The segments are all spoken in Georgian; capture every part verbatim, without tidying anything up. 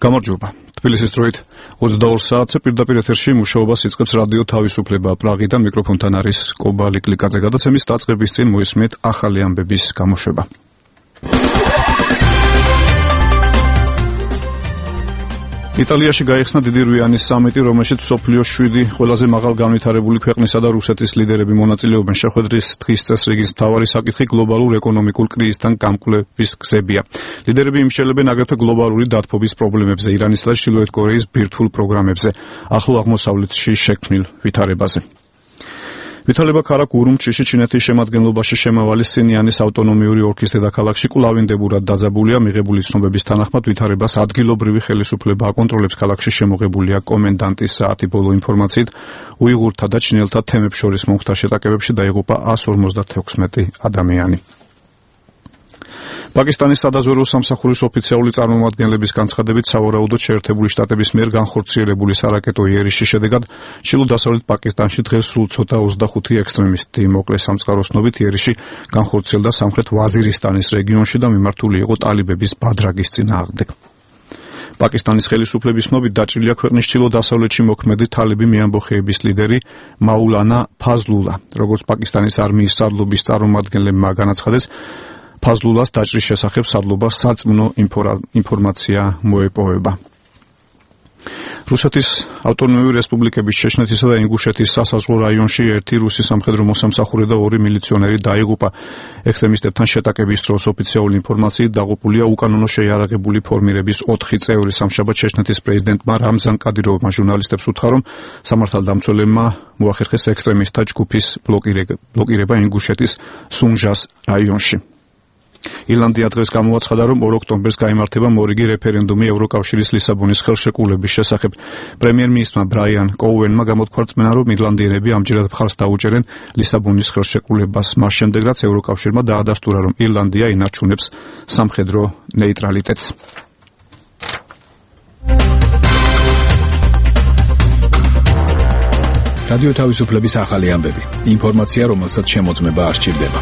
გამარჯობა. თბილისის დროით ოცდაორ საათზე პირდაპირ ეთერში მუშაობას იწყებს რადიო თავისუფლება პრაღიდან. მიკროფონთან არის კობალი კლიკაძე. გადაცემის დაწყების წინ მოისმენთ ახალი ამბების გამოშვება. იტალიაში გაიხსნა დიდი რვიანის სამიტი, რომელშიც მსოფლიოს შვიდი ყველაზე მაღალ განვითარებული ქვეყნისა და რუსეთის ლიდერები მონაწილეობენ. შეხვედრის დღის წესრიგის მთავარი საკითხი გლობალურ ეკონომიკურ კრიზისთან გამკვლევის გზებია. ლიდერები იმსჯელებენ აგრეთვე გლობალური დათბობის პრობლემებზე, ირანის და ჩრდილოეთ კორეის ბირთვულ პროგრამებზე, ახლო აღმოსავლეთში შექმნილ ვითარებაზე. ვითარება ქარაკ ურუმჩიში ჩინეთის შემადგენლობაში შემავალი სინიანის ავტონომიური ოლქის დედაქალაქში კვლავინდებურად დაძაბულია. მიღებული ცნობების თანახმად ვითარებას ადგილობრივი ხელისუფლება აკონტროლებს. ქალაქში შემოღებულია კომენდანტის საათი. ბოლო ინფორმაციით უიღურთა და ჩინელთა თემებს შორის მომხდარ შეტაკებებში დაიღუპა εκατს ორმოცდათექვსმეტი ადამიანი. პაკისტანის სადაზვერვო სამსახურის ოფიციალური წარმომადგენლების განცხადებით, სავარაუდოდ შეერთებული შტატების მიერ განხორციელებული სარაკეტო იერიში შედეგად ჩრდილო-დასავლეთ პაკისტანში დღეს სულ ცოტა ოცდახუთი ექსტრემისტი მოკლეს. სამწყაროს ცნობით იერიში განხორციელდა სამხრეთ ვაზირისტანის რეგიონში და მიმართული იყო ტალიბების ბადრაგის წინააღმდეგ. პაკისტანის ხელისუფლების ცნობით დაჭრილია ქვეყნის ჩრდილო-დასავლეთში მოქმედი თალიბი მეამბოხეების ლიდერი მაულანა ფაზლულა. როგორც პაკისტანის არმიის სარდლობის წარმომადგენლებმა განაცხადეს, ფაზლულას დაჭრის შესახებ სარდლობას სარწმუნო ინფორმაცია მოეპოვება. რუსეთის ავტონომიური რესპუბლიკების ჩეჩნეთისა და ინგუშეთის სასაზღვრო რაიონში ერთი რუსი სამხედრო მოსამსახურე და ორი მილიციონერი დაიღუპა. ექსტრემისტებთან შეტაკების დროს ოფიციალური ინფორმაციით დაღუპულია უკანონო შეიარაღებული ფორმირების ოთხი წევრი. სამშაბათ ჩეჩნეთის პრეზიდენტმა რამზან კადიროვმა ჟურნალისტებს უთხრა, რომ სამართალდამცველებმა მოახერხეს ექსტრემისტთა ჯგუფის ბლოკირება ინგუშეთის სუნჟას რაიონში. ირლანდია დღეს გამოაცხადა, რომ ორ ოქტომბერს გაიმართება მორიგი რეფერენდუმი ევროკავშირის ლისაბონის ხელშეკრულების შესახებ. პრემიერ-მინისტრმა ბრაიან კოუენმა გამოთქვა რწმენა, რომ ირლანდიელები ამჯერად მხარს დაუჭერენ ლისაბონის ხელშეკრულებას. მას შემდეგ, რაც ევროკავშირმა დაადასტურა, რომ ირლანდია ინარჩუნებს სამხედრო ნეიტრალიტეტს. რადიო თავისუფლების ახალი ამბები. ინფორმაცია, რომელსაც შემოწმება არ სჭირდება.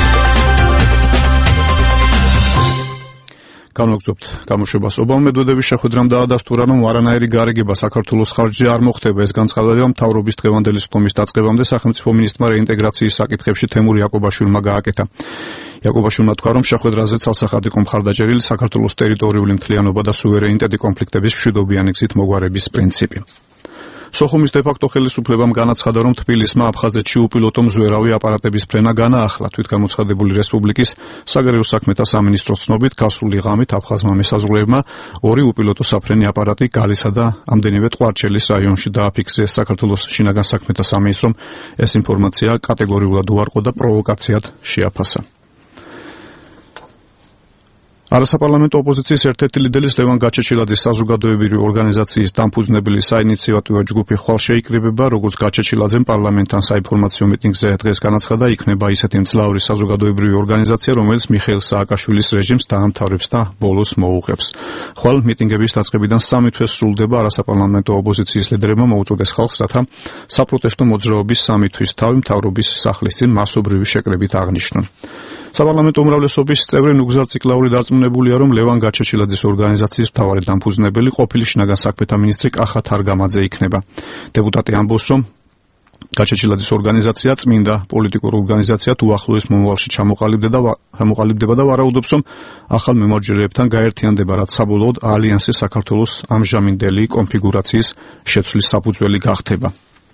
განვაგრძობთ გამოშვებას. ობამა მედვედევის შეხვედრამ დაადასტურა, რომ არანაირი გარიგება საქართველოს ხარჯზე არ მოხდება. ეს განცხადება მთავრობის დღევანდელი სხდომის დაწყებამდე სახელმწიფო მინისტრმა რეინტეგრაციის საკითხებში თემურ იაკობაშვილმა გააკეთა. იაკობაშვილმა თქვა, რომ შეხვედრაზე ცალსახად იყო მხარდაჭერილი საქართველოს ტერიტორიული მთლიანობა და სუვერენიტეტი კონფლიქტების მშვიდობიანი გზით მოგვარების პრინციპი. სოხუმის დე-ფაქტო ხელისუფლებამ განაცხადა, რომ თბილისმა აფხაზეთში უპილოტო მზვერავი აპარატების ფრენა განაახლა. თვითგამოცხადებული რესპუბლიკის საგარეო საქმეთა სამინისტროს ცნობით, გასული ღამით აფხაზმა მესაზღვრეებმა ორი უპილოტო საფრენი აპარატი გალისა და ამდენივე ტყვარჩელის რაიონში დააფიქსეს. საქართველოს შინაგან საქმეთა სამინისტრომ ეს ინფორმაცია კატეგორიულად უარყო და პროვოკაციად შეაფასა. არასაპარლამენტო ოპოზიციის ერთ-ერთი ლიდერის ლევან გაჩეჩილაძის საზოგადოებრივი ორგანიზაციის დამფუძნებელი საინიციატივო ჯგუფი ხვალ შეიკრიბება. როგორც გაჩეჩილაძემ პარლამენტთან საინფორმაციო მიტინგზე დღეს განაცხადა, იქნება ისეთი მძლავრი საზოგადოებრივი ორგანიზაცია, რომელიც მიხეილ სააკაშვილის რეჟიმს დაამთავრებს და ბოლოს მოუღებს. ხვალ მიტინგების დაწყებიდან სამი თვე სრულდება. არასაპარლამენტო ოპოზიციის ლიდერებმა მოუწოდეს ხალხს, რათა საპროტესტო მოძრაობის სამი თვის თავი მთავრობის სახლის წინ მასობრივი შეკრებით აღნიშნონ. საპარლამენტო უმრავლესობის წევრი ნუგზარ ციკლაური დარწმუნებულია, რომ ლევან გაჩეჩილაძის ორგანიზაციის მთავარი დამფუძნებელი ყოფილი შინაგან საქმეთა მინისტრი კახა თარგამაძე იქნება. დეპუტატი ამბობს, რომ გაჩეჩილაძის ორგანიზაცია წმინდა პოლიტიკურ ორგანიზაციად უახლოეს მომავალში ჩამოყალიბდება და ვარაუდობს, რომ ახალ მემარჯვენეებთან გაერთიანდება, რაც საბოლოოდ ალიანსის საქართველოს ამჟამინდელი კონფიგურაციის შეცვლის საფუძველი გახდება.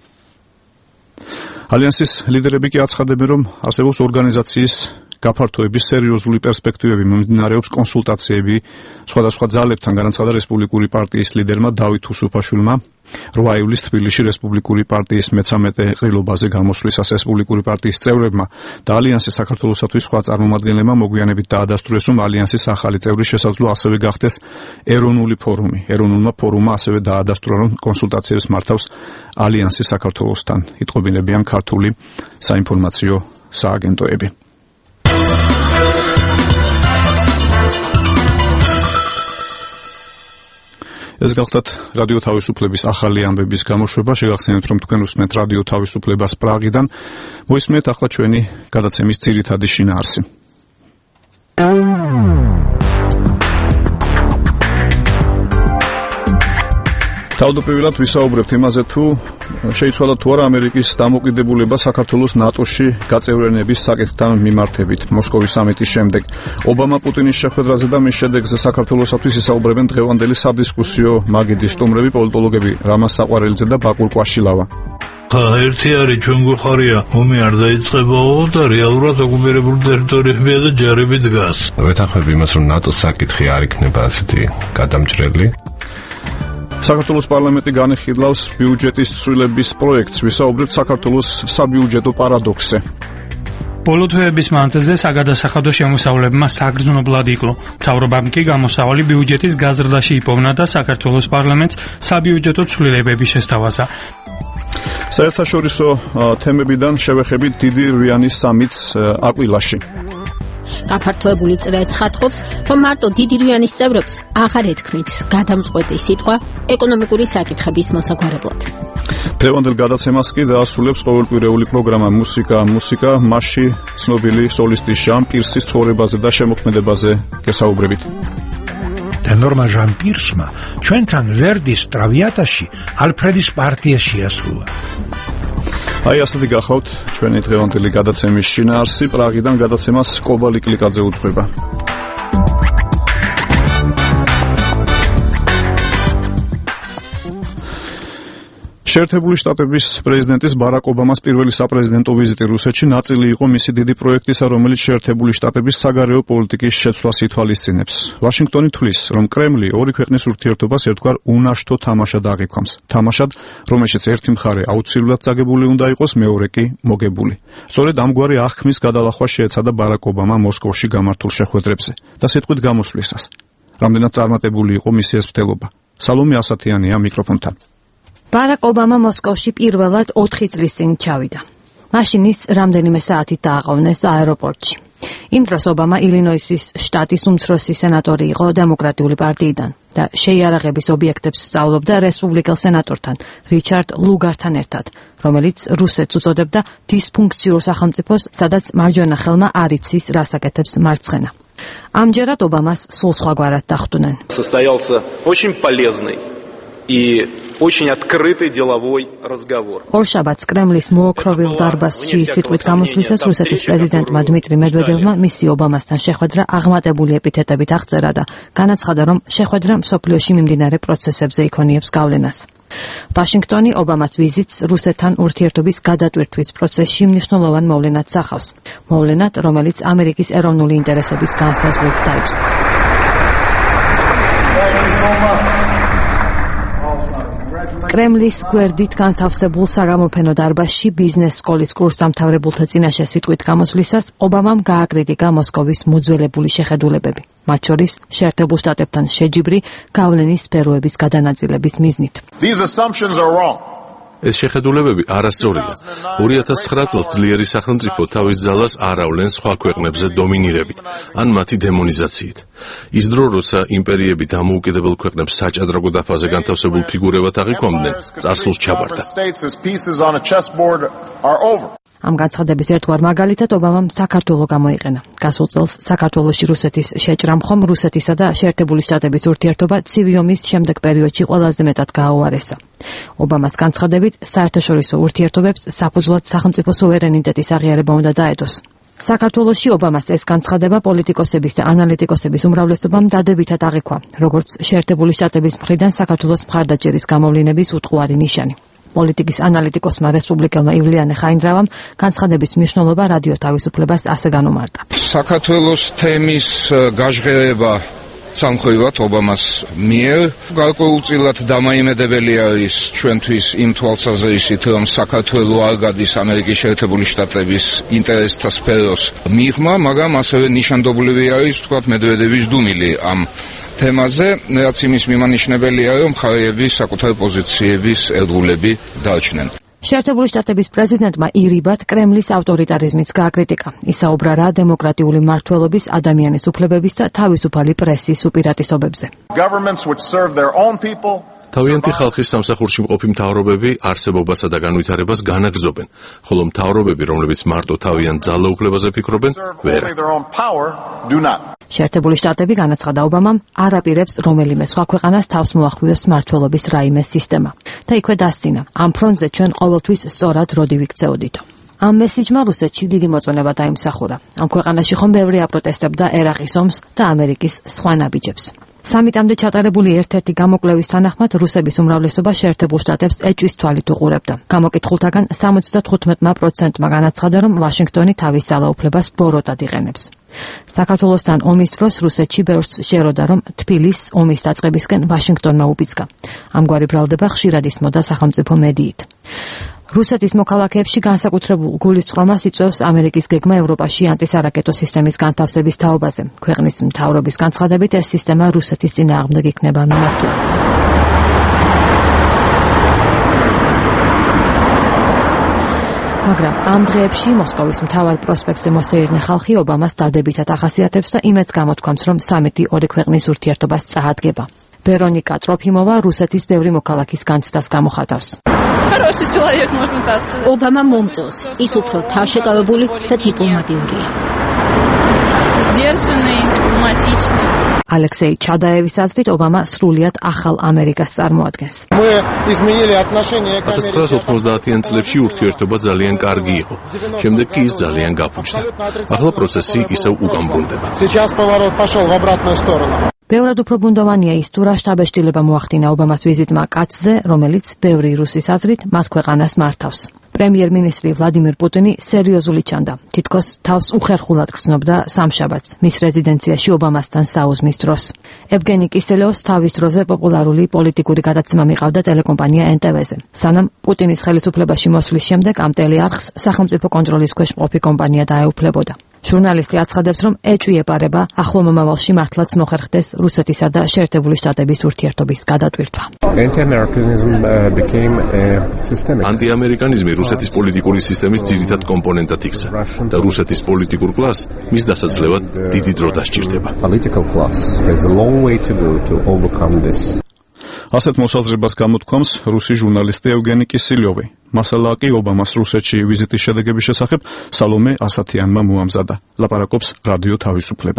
ალიანსის ლიდერები კი აცხადებენ, რომ არსებობს ორგანიზაციის გაფართოების სერიოზული პერსპექტივები, მიმდინარეობს კონსულტაციები სხვადასხვა ძალებთან. განაცხადა რესპუბლიკური პარტიის ლიდერმა დავით უსუფაშვილმა რვა ივლისს თბილისში რესპუბლიკური პარტიის მეცამეტე ყრილობაზე გამოსვლისას. რესპუბლიკური პარტიის წევრებმა და ალიანსის საქართველოსათვის სხვა წარმომადგენლებმა მოგვიანებით დაადასტურეს, რომ ალიანსის ახალი წევრი შესაძლოა ასევე გახდეს ეროვნული ფორუმი. ეროვნულმა ფორუმმა ასევე დაადასტურა, რომ კონსულტაციებს მართავს ალიანსის საქართველოსთან. იტყობინებიან ქართული საინფორმაციო სააგენტოები. ეს გახლდათ რადიო თავისუფლების ახალი ამბების გამოშვება. შეგახსენებთ, რომ თქვენ უსმენთ რადიო თავისუფლებას პრაღიდან. მოისმენთ ახლა ჩვენი გადაცემის ძირითადი შინაარსი. თავდაპირველად ვისაუბრებთ იმაზე, თუ შეიცვალა თუ არა ამერიკის დამოკიდებულება საქართველოს ნატოში გაწევრიანების საკითხთან მიმართებით მოსკოვის სამიტის შემდეგ. ობამა პუტინის შეხვედრაზე და მის შედეგზე საქართველოსთვის ისაუბრებენ დღევანდელი სადისკუსიო მაგიდის სტუმრები, პოლიტოლოგები რამაზ საყვარელიძე და ბაკურ კვაშილავა. ერთი არის ჩვენ გვხარია ომი არ დაიწყებაო და რეალურად ოკუპირებული ტერიტორიებია და ჯარები დგას. ვეთანხმები იმას, რომ ნატოს საკითხი არ იქნება ასეთი გადამჭრელი. საქართველოს პარლამენტი განიხილავს ბიუჯეტის ცვლილების პროექტს, ვისაუბრებთ საქართველოს საბიუჯეტო პარადოქსზე. ბოლო თვეების მანძილზე საგადასახადო შემოსავლებმა საგრძნობლად იკლო. მთავრობამ კი გამოსავალი ბიუჯეტის გაზრდაში იპოვნა და საქართველოს პარლამენტს საბიუჯეტო ცვლილებების შესთავაზა. საერთაშორისო თემებიდან შევეხებით დიდი რვიანის სამიტს აკვილაში. გაფართოებული წრე ცხადყოფს, რომ მარტო დიდი რვიანის წევრებს აღარ ეთქმით გადამწყვეტი სიტყვა ეკონომიკური საკითხების მოსაგვარებლად. დღევანდელ გადაცემას კი დაასრულებს ყოველკვირეული პროგრამა მუსიკა მუსიკა, მასში ცნობილი სოლისტი ჟან პირსის ცხოვრებაზე და შემოქმედებაზე გესაუბრებით. ტენორმა ჟან პირსმა ჩვენთან ვერდის ტრავიატაში ალფრედის პარტია შეასრულა. აი ასეთი გახავთ ჩვენი დღევანდელი გადაცემის შინაარსი. პრაღიდან გადაცემას კობალი კლიკაძე უძღვება. შეერთებული შტატების პრეზიდენტის ბარაკ ობამას პირველი საპრეზიდენტო ვიზიტი რუსეთში ნაწილი იყო მისი დიდი პროექტისა, რომელიც შეერთებული შტატების საგარეო პოლიტიკის შეცვლას ითვალისწინებს. ვაშინგტონი თვლის, რომ კრემლი ორი ქვეყნის ურთიერთობას ერთგვარ უნაშთო თამაშად აღიქვამს. თამაშად, რომელშიც ერთი მხარე აუცილებლად წაგებული უნდა იყოს, მეორე კი მოგებული. სწორედ ამგვარი აღქმის გადალახვა შეეცადა ბარაკ ობამა მოსკოვში გამართულ შეხვედრებზე და სიტყვით გამოსვლისას. რამდენად წარმატებული იყო მისი ეს მცდელობა. სალომე ასათიანია მიკროფონთან. ბარაკ ობამა მოსკოვში პირველად ოთხი წლის წინ ჩავიდა. მაშინ ის რამდენიმე საათით დააყოვნეს აეროპორტში. იმ დროს ობამა ილინოისის შტატის უმცროსი სენატორი იყო დემოკრატიული პარტიიდან და შეიარაღების ობიექტებს სწავლობდა რესპუბლიკელ სენატორთან რიჩარდ ლუგართან ერთად, რომელიც რუსეთს უწოდებდა დისფუნქციურ სახელმწიფოს, სადაც მარჯვენა ხელმა არ იცის რას აკეთებს მარცხენა. ამჯერად ობამას სულ სხვაგვარად დახვდნენ. Состоялся очень полезный и очень открытый деловой разговор. ორშაბათს კრემლის მოოქროვილ დარბაზში სიტყვით გამოსვლისას რუსეთის პრეზიდენტმა დმიტრი მედვედევმა მისი ობამასთან შეხვედრა აღმატებული ეპითეტებით აღწერა და განაცხადა, რომ შეხვედრა მსოფლიოში მიმდინარე პროცესებზე იქონიებს გავლენას. ვაშინგტონი ობამას ვიზიტს რუსეთთან ურთიერთობის გადატვირთვის პროცესში მნიშვნელოვან მოვლენად სახავს. მოვლენად, რომელიც ამერიკის ეროვნული ინტერესების განსაზღვრით დაიწყო. კრემლის გვერდით განთავსებულ საგამოფენო დარბაზში ბიზნეს სკოლის კურსდამთავრებულთა წინაშე სიტყვით გამოსვლისას ობამამ გააკრიტიკა მოსკოვის მოძველებული შეხედულებები, მათ შორის შეერთებულ შტატებთან შეჯიბრი გავლენის სფეროების გადანაწილების მიზნით. These assumptions are wrong. ეს შეხედულებები არასწორია. ორი ათას ცხრა წელს ძლიერი სახელმწიფო თავის ძალას არ ავლენს სხვა ქვეყნებზე დომინირებით ან მათი დემონიზაციით. ის დრო, როცა იმპერიები დამოუკიდებელ ქვეყნებს საჭადრაკო დაფაზე განთავსებულ ფიგურებად აღიქვამდნენ, წარსულს ჩაბარდა. ამ განცხადების ერთგვარ მაგალითად ობამამ საქართველო გამოიყენა. გასულ წელს საქართველოში რუსეთის შეჭრამ ხომ რუსეთისა და შეერთებული შტატების ურთიერთობა ცივი ომის შემდეგ პერიოდში ყველაზე მეტად გააუარესა. ობამას განცხადებით, საერთაშორისო ურთიერთობებს საფუძვლად სახელმწიფო სუვერენიტეტის აღიარება უნდა დაედოს. საქართველოში ობამას ეს განცხადება პოლიტიკოსების და ანალიტიკოსების უმრავლესობამ დადებითად აღიქვა, როგორც შეერთებული შტატების მხრიდან საქართველოს მხარდაჭერის გამოვლინების უტყუარი ნიშანი. პოლიტიკის ანალიტიკოსმა რესპუბლიკელმა ივლიანე ხაინდრავამ განცხადების მნიშვნელობა რადიო თავისუფლებას ასე განუმარტა. საქართველოს თემის გაჟღერება სამხრივად ობამას მიერ გარკვეულწილად დამაიმედებელი არის ჩვენთვის იმ თვალსაზრისით, რომ საქართველო არ გადის ამერიკის შეერთებული შტატების ინტერესთა სფეროს მიღმა, მაგრამ ასევე ნიშანდობლივი არის ვთქვათ მედვედევის დუმილი ამ თემაზე, რაც იმის მიმანიშნებელია, რომ მხარეები საკუთარ პოზიციების ერთგულები დარჩნენ. შეერთებული შტატების პრეზიდენტმა ირიბად კრემლის ავტორიტარიზმიც გააკრიტიკა. ისაუბრა რა დემოკრატიული მმართველობის, ადამიანის უფლებების და თავისუფალი პრესის უპირატესობებზე. თავიანთი ხალხის სამსახურში მყოფი მთავრობები არსებობასა და განვითარებას განაგრძობენ, ხოლო მთავრობები, რომლებიც მარტო თავიანთ ძალაუფლებაზე ფიქრობენ, ვერა. შეერთებული შტატები განაცხადა ობამამ არ აპირებს რომელიმე სხვა ქვეყანას თავს მოახვიოს მმართველობის რაიმე სისტემა და იქვე დასცინა. ამ ფრონტზე ჩვენ ყოველთვის სწორად როდი ვიქცეოდითო. ამ მესიჯმა რუსეთში დიდი მოწონება დაიმსახურა. ამ ქვეყანაში ხომ ბევრი აპროტესტებდა ერაყის ომს და ამერიკის სხვა ნაბიჯებს. სამიტამდე ჩატარებული ერთ-ერთი გამოკვლევის თანახმად რუსების უმრავლესობა შეერთებულ შტატებს ეჭვის თვალით უყურებდა. გამოკითხულთაგან სამოცდათხუთმეტ პროცენტმა განაცხადა, რომ ვაშინგტონი თავის ძალაუფლებას ბოროტად იყენებს. საქართველოსთან ომის დროს რუსეთში ბევრს შეეროდა, რომ თბილისს ომის დაწყებისკენ ვაშინგტონმა უბიძგა. ამგვარი ბრალდება ხშირად ისმოდა სახელმწიფო მედიით. რუსეთის მოქალაქეებში განსაკუთრებულ გულისწყრომას იწვევს ამერიკის გეგმა ევროპაში ანტისარაკეტო სისტემის განთავსების თაობაზე. ქვეყნის მთავრობის განცხადებით, ეს სისტემა რუსეთის წინააღმდეგ იქნება მიმართული. მაგრამ ამ დღეებში მოსკოვის მთავარ პროსპექტზე მოსეირნე ხალხი ობამას დადებითად ახასიათებს და იმედს გამოთქვამს, რომ სამიტი ორი ქვეყნის ურთიერთობას წაადგება. ვერონიკა ტროფიმოვა რუსეთის ბევრი მოქალაქის განცდას გამოხატავს. ობამა მომწონს, ის უფრო თავშეკავებული და დიპლომატიურია. ალექსეი ჩადაევის აზრით, ობამა სრულიად ახალ ამერიკას წარმოადგენს. ათას ცხრაასი ოთხმოცდაათიან წლებში ურთიერთობა ძალიან კარგი იყო. შემდეგ კი ის ძალიან გაფუჭდა. ახლა პროცესი ისევ უკან ბრუნდება. ბევრად უფრო ბუნდოვანია ის თუ რა შთაბეჭდილება მოახდინა ობამას ვიზიტმა კაცზე, რომელიც ბევრი რუსის აზრით მათ ქვეყანას მართავს. პრემიერ-მინისტრი ვლადიმირ პუტინი სერიოზული ჩანდა. თითქოს თავს უხერხულად გრძნობდა სამშაბათს მის რეზიდენციაში ობამასთან საუზმის დროს. ევგენი კისელევს თავის დროზე პოპულარული პოლიტიკური გადაცემა მიყავდა ტელეკომპანია ენ ტე ვე-ზე. სანამ პუტინის ხელისუფლებაში მოსვლის შემდეგ ამ ტელეარხს სახელმწიფო კონტროლის ქვეშ მყოფი კომპანია დაეუფლებოდა. ჟურნალისტი აცხადებს, რომ ეჭვი ეპარება ახლო მომავალში მართლაც მოხერხდეს რუსეთისა და შეერთებული შტატების ურთიერთობის გადატვირთვა. ანტიამერიკანიზმი რუსეთის პოლიტიკური სისტემის ძირითად კომპონენტად იქცა და რუსეთის პოლიტიკურ კლასს მის დასაძლევად დიდი დრო დასჭირდება. ასეთ მოსაზრებას გამოთქვამს რუსი ჟურნალისტი ევგენი კისილოვი. მასალა კი ობამას რუსეთში ვიზიტის შედეგების შესახებ სალომე ასათიანმა მოამზადა. ლაპარაკობს რადიო თავისუფლება.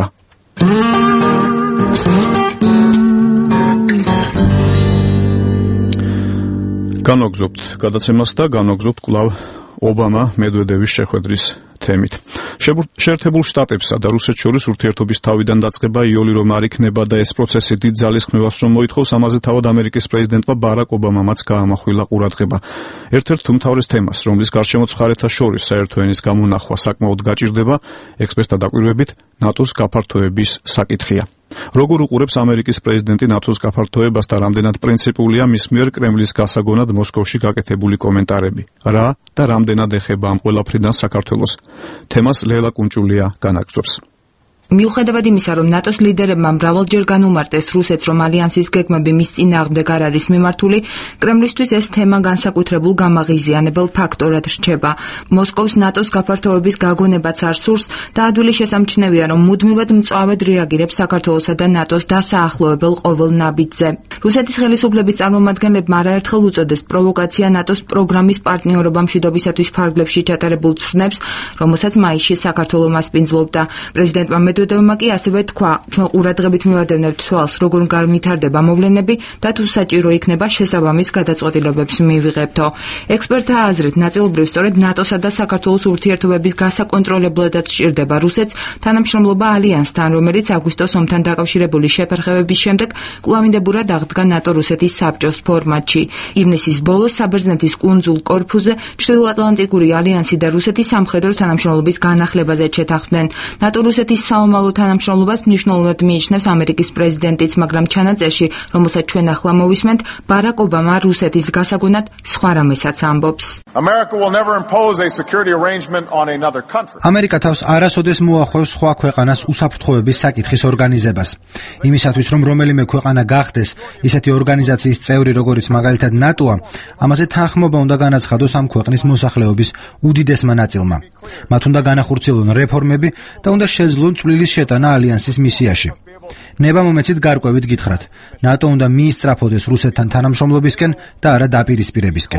განვაგზობთ გადაცემას და განვაგზობთ კვლავ ობამა მედვედევის შეხვედრის თემით. შეერთებულ შტატებსა და რუსეთს შორის ურთიერთობის თავიდან დაწყება იოლი რომ არ იქნება და ეს პროცესი დიდ ძალისხმევას რომ მოითხოვს, ამაზე თავად ამერიკის პრეზიდენტმა ბარაკ ობამამაც გაამახვილა ყურადღება. ერთ-ერთ უმთავრეს თემას, რომლის გარშემოც მხარეთა შორის საერთო ენის გამონახვა საკმაოდ გაჭირდება, ექსპერტთა დაკვირვებით ნატოს გაფართოების საკითხია. როგორ უყურებს ამერიკის პრეზიდენტი ნატოს გაფართოებას და რამდენად პრინციპულია მის მიერ კრემლის გასაგონად მოსკოვში გაკეთებული კომენტარები? რა და რამდენად ეხება ამ ყველაფრიდან საქართველოს? თემას ლელა კუნჭულია განაგრძობს. მიუხედავად იმისა, რომ ნატოს ლიდერებმა მრავალჯერ განუმარტეს რუსეთს, რომ ალიანსის გეგმები მის წინააღმდეგ არ არის მიმართული, კრემლისთვის ეს თემა განსაკუთრებულ გამაღიზიანებელ ფაქტორად რჩება. მოსკოვს ნატოს გაფართოების გაგონებაც არ სურს და ადვილი შესამჩნევია, რომ მუდმივად მწვავედ რეაგირებს საქართველოსა და ნატოს დასაახლოებელ ყოველ ნაბიჯზე. რუსეთის ხელისუფლების წარმომადგენლებმა არაერთხელ უწოდეს პროვოკაცია ნატოს პროგრამის პარტნიორობა მშვიდობისათვის ფარგლებში ჩატარებულ ცხრნებს, რომელსაც მაისში საქართველო მასპინძლობდა. პრეზიდენტმა მედვედევმა კი ასევე თქვა, ჩვენ ყურადღებით მივადევნებთ თვალს, როგორ განვითარდება მოვლენები და თუ საჭირო იქნება შესაბამის გადაწყვეტილებებს მივიღებთო. ექსპერტთა აზრით, ნაწილობრივ სწორედ ნატოსა და საქართველოს ურთიერთობების გასაკონტროლებლადაც სჭირდება რუსეთს თანამშრომლობა ალიანსთან, რომელიც აგვისტოს ომთან დაკავშირებული შეფერხებების შემდეგ კვლავინდებურად აღდგა ნატო-რუსეთის საბჭოს ფორმატში. ივნისის ბოლოს საბერძნეთის კუნძულ კორფუზე ჩრდილოატლანტიკური ალიანსი და რუსეთი სამხედრო თანამშრომლობის განახლებაზე ჩეთახმდნენ. ნატო-რუსეთის საომალო თანამშრომლობას მნიშვნელოვნად მიიჩნევს ამერიკის პრეზიდენტიც, მაგრამ ჩანაწერში, რომელსაც ჩვენ ახლა მოვისმენთ, ბარაკ ობამა რუსეთის გასაგონად სხვა რამესაც ამბობს. ამერიკა თავს არასოდეს მოახვევს სხვა ქვეყანას უსაფრთხოების საკითხის ორგანიზებას. იმისათვის, რომ რომელიმე ქვეყანა გახდეს ისეთი ორგანიზაციის წევრი, როგორიც მაგალითად ნატოა, ამაზე თანხმობა უნდა განაცხადოს ამ ქვეყნის მოსახლეობის უდიდესმა ნაწილმა. მათ უნდა განახორციელონ რეფორმები და უნდა შეძლონ წვლილის შეტანა ალიანსის მისიაში. ნებამომეცით გარკვევით გითხრათ, ნატო უნდა მიისწრაფოდეს რუსეთთან თანამშრომლობისკენ და არა დაპირისპირებისკენ.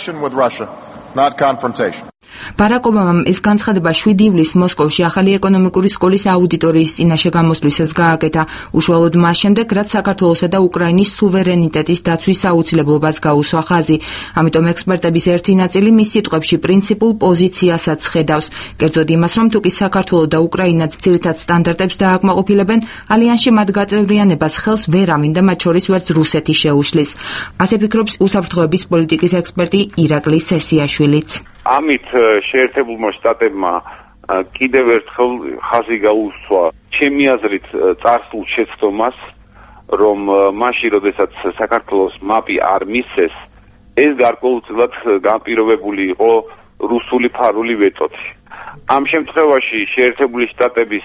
ბარაკ ობამამ ეს განცხადება შვიდი ივლისს მოსკოვში ახალი ეკონომიკური სკოლის აუდიტორიის წინაშე გამოსვლისას გააკეთა, უშუალოდ მას შემდეგ, რაც საქართველოსა და უკრაინის სუვერენიტეტის დაცვის აუცილებლობას გაუსვა ხაზი. ამიტომ ექსპერტების ერთი ნაწილი მის სიტყვებში პრინციპულ პოზიციასაც ხედავს. კერძოდ იმას, რომ თუკი საქართველო და უკრაინა ძირითად სტანდარტებს დააკმაყოფილებენ, ალიანსში მათ გაწევრიანებას ხელს ვერ ამინდა, მათ შორის ვერც რუსეთი შეუშლის. ასე ფიქრობს უსაფრთხოების პოლიტიკის ექსპერტი ირაკლი სესიაშვილიც. ამით შეერთებულმა შტატებმა კიდევ ერთხელ ხაზი გაუსვა ჩემი აზრით წარსულ შეცდომას, რომ მაშინ, როდესაც საქართველოს მაპი არ მისცეს, ეს გარკვეულწილად განპირობებული იყო რუსული ფარული ვეტოთ. ამ შემთხვევაში შეერთებული შტატების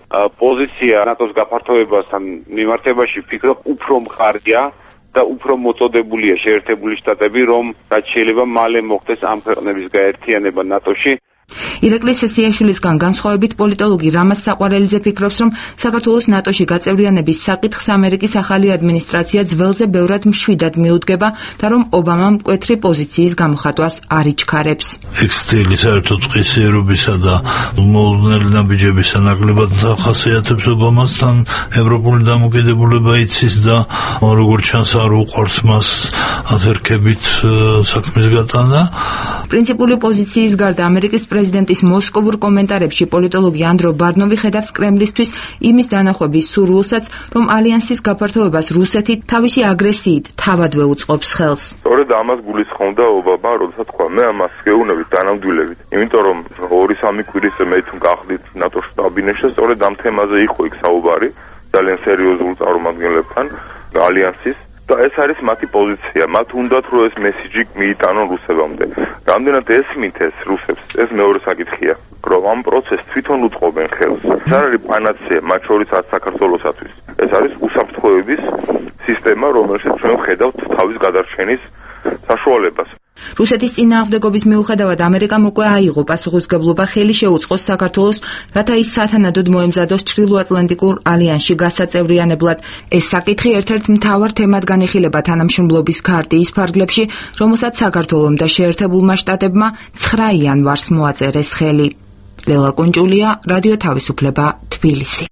პოზიცია ნატოს გაფართოებასთან მიმართებაში ვფიქრობ უფრო მყარია და უფრო მოწოდებულია შეერთებული შტატები, რომ რაც შეიძლება მალე მოხდეს ამ ქვეყნების გაერთიანება ნატოში. ირაკლი სესიაშვილისგან განსხვავებით პოლიტოლოგი რამაზ საყვარელიძე ფიქრობს, რომ საქართველოს ნატოში გაწევრიანების საკითხს ამერიკის ახალი ადმინისტრაცია ძველზე ბევრად მშვიდად მიუდგება და რომ ობამამ მკვეთრი პოზიციის გამოხატვას არ იჩქარებს. ეს სტილი საერთოდ ყისიერობისა და მოულოდნელი ნაბიჯების ნაკლებად ახასიათებს ობამასთან ევროპული დამოკიდებულება იცის და როგორც ჩანს არ უყვარს მას ათერქებით საქმის გატანა. პრინციპული პოზიციის გარდა ამერიკის პრეზიდენტის მოსკოვურ კომენტარებში პოლიტოლოგი ანდრო ბარნოვი ხედავს კრემლისთვის იმის დანახვების სურვილსაც, რომ ალიანსის გაფართოებას რუსეთი თავისი აგრესიით თავადვე უწყობს ხელს. სწორედ ამას გულისხმობდა ობამა, როდესაც თქვა, მე ამას გეუბნებით დანამდვილებით, იმიტომ რომ ორი სამი კვირის მე თუ გახდით ნატოს კაბინეტში, სწორედ ამ თემაზე იყო იქ საუბარი ძალიან სერიოზულ წარმომადგენლებთან ალიანსის. და ეს არის მათი პოზიცია. მათ უნდათ რომ ეს მესიჯი მიიტანონ რუსებამდე. რამდენად ესმით ეს რუსებს, ეს მეორე საკითხია. რომ ამ პროცესს თვითონ უწყობენ ხელს. ეს არ არის პანაცეა, მათ შორის არც საქართველოსათვის. ეს არის უსაფრთხოების სისტემა, რომელშიც ჩვენ ვხედავთ თავის გადარჩენის საშუალებას. რუსეთის წინააღმდეგობის მიუხედავად ამერიკამ უკვე აიღო პასუხისმგებლობა ხელი შეუწყოს საქართველოს, რათა ის სათანადოდ მოემზადოს ჩრდილოატლანტიკურ ალიანსში გასაწევრიანებლად. ეს საკითხი ერთ-ერთ მთავარ თემად განიხილება თანამშრომლობის ქარტიის ფარგლებში, რომელსაც საქართველომ და შეერთებულმა შტატებმა ცხრა იანვარს მოაწერეს ხელი. ლელა კუნჭულია, რადიო თავისუფლება, თბილისი.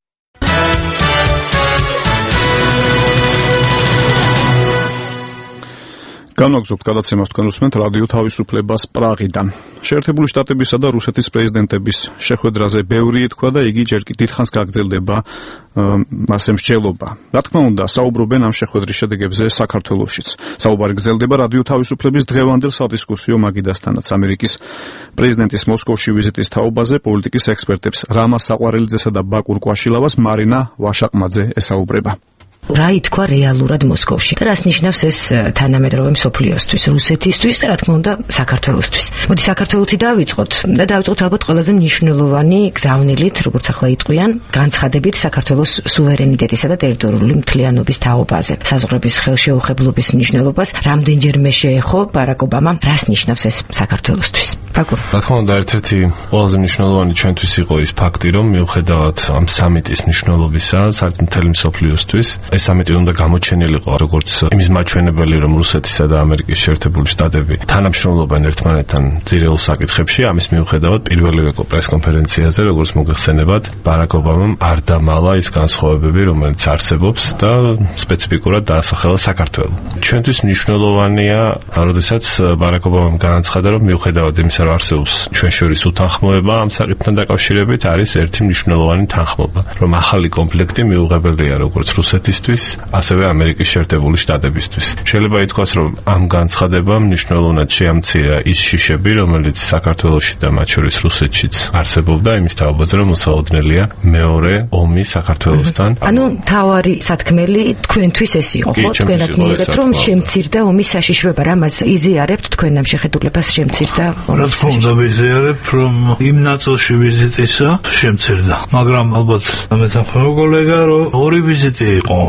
განვაგრძობთ გადაცემას თქვენ უსმენთ რადიო თავისუფლებას პრაღიდან. შეერთებული შტატებისა და რუსეთის პრეზიდენტების შეხვედრაზე ბევრი ითქვა და იგი ჯერ კი დიდხანს გაგრძელდება მასე მსჯელობა. რა თქმა უნდა, საუბრობენ ამ შეხვედრის შედეგებზე საქართველოშიც. საუბარი გრძელდება რადიო თავისუფლების დღევანდელ სადისკუსიო მაგიდასთანაც. ამერიკის პრეზიდენტის მოსკოვში ვიზიტის თაობაზე პოლიტიკის ექსპერტებს რამაზ საყვარელიძესა და ბაკურ კვაშილავას მარინა ვაშაყმაძე ესაუბრება. რა ითქვა რეალურად მოსკოვში და რას ნიშნავს ეს თანამედროვე მსოფლიოსთვის, რუსეთისთვის და რა თქმა უნდა საქართველოსთვის. მოდი საქართველოთი დავიწყოთ და დავიწყოთ ალბათ ყველაზე მნიშვნელოვანი გზავნილით, როგორც ახლა იტყვიან, განცხადებით საქართველოს სუვერენიტეტისა და ტერიტორიული მთლიანობის თაობაზე. საზღვრების ხელშეუხებლობის მნიშვნელობას რამდენჯერმე შეეხო ბარაკ ობამამ, რას ნიშნავს ეს საქართველოსთვის? ბაკურ. რა თქმა უნდა, ერთ-ერთი ყველაზე მნიშვნელოვანი ჩვენთვის იყო ის ფაქტი, რომ მიუხედავად ამ სამიტის მნიშვნელობისა, საერთოდ მთელი მსოფლიოსთვის ეს სამიტი უნდა გამოჩენილიყო როგორც იმის მაჩვენებელი, რომ რუსეთისა და ამერიკის შეერთებული შტატები თანამშრომლობენ ერთმანეთთან ძირეულ საკითხებში. ამის მიუხედავად პირველივე პრესკონფერენციაზე, როგორც მოგეხსენებათ, ბარაკ ობამამ არ დამალა ის განსხვავებები, რომელიც არსებობს და სპეციფიკურად დაასახელა საქართველო. ჩვენთვის მნიშვნელოვანია, როდესაც ბარაკ ობამამ განაცხადა, რომ მიუხედავად იმისა, რომ არსებობს ჩვენ შორის უთანხმოება ამ საკითხთან დაკავშირებით, არის ერთი მნიშვნელოვანი თანხმობა, რომ ახალი კონფლიქტი მიუღებელია როგორც რუსეთის ასევე ამერიკის შეერთებული შტატებისთვის. შეიძლება ითქვას, რომ ამ განცხადებამ მნიშვნელოვნად შეამცირა ის შიშები, რომელიც საქართველოში და მათ შორის რუსეთშიც არსებობდა, იმის თაობაზე, რომ მოსალოდნელია მეორე ომი საქართველოსთან. ანუ თავარი სათქმელი თქვენთვის ეს იყო, ხო? თქვენად მიიღეთ, რომ შემცირდა ომის საშიშროება, რამაც იზიარებთ თქვენ ამ შეხედულებას შემცირდა. რა თქმა უნდა, ვიზიარებ, რომ იმ ნაწილში ვიზიტისა შემცირდა, მაგრამ ალბათ მეთანხმება კოლეგა, რომ ორი ვიზიტი იყო.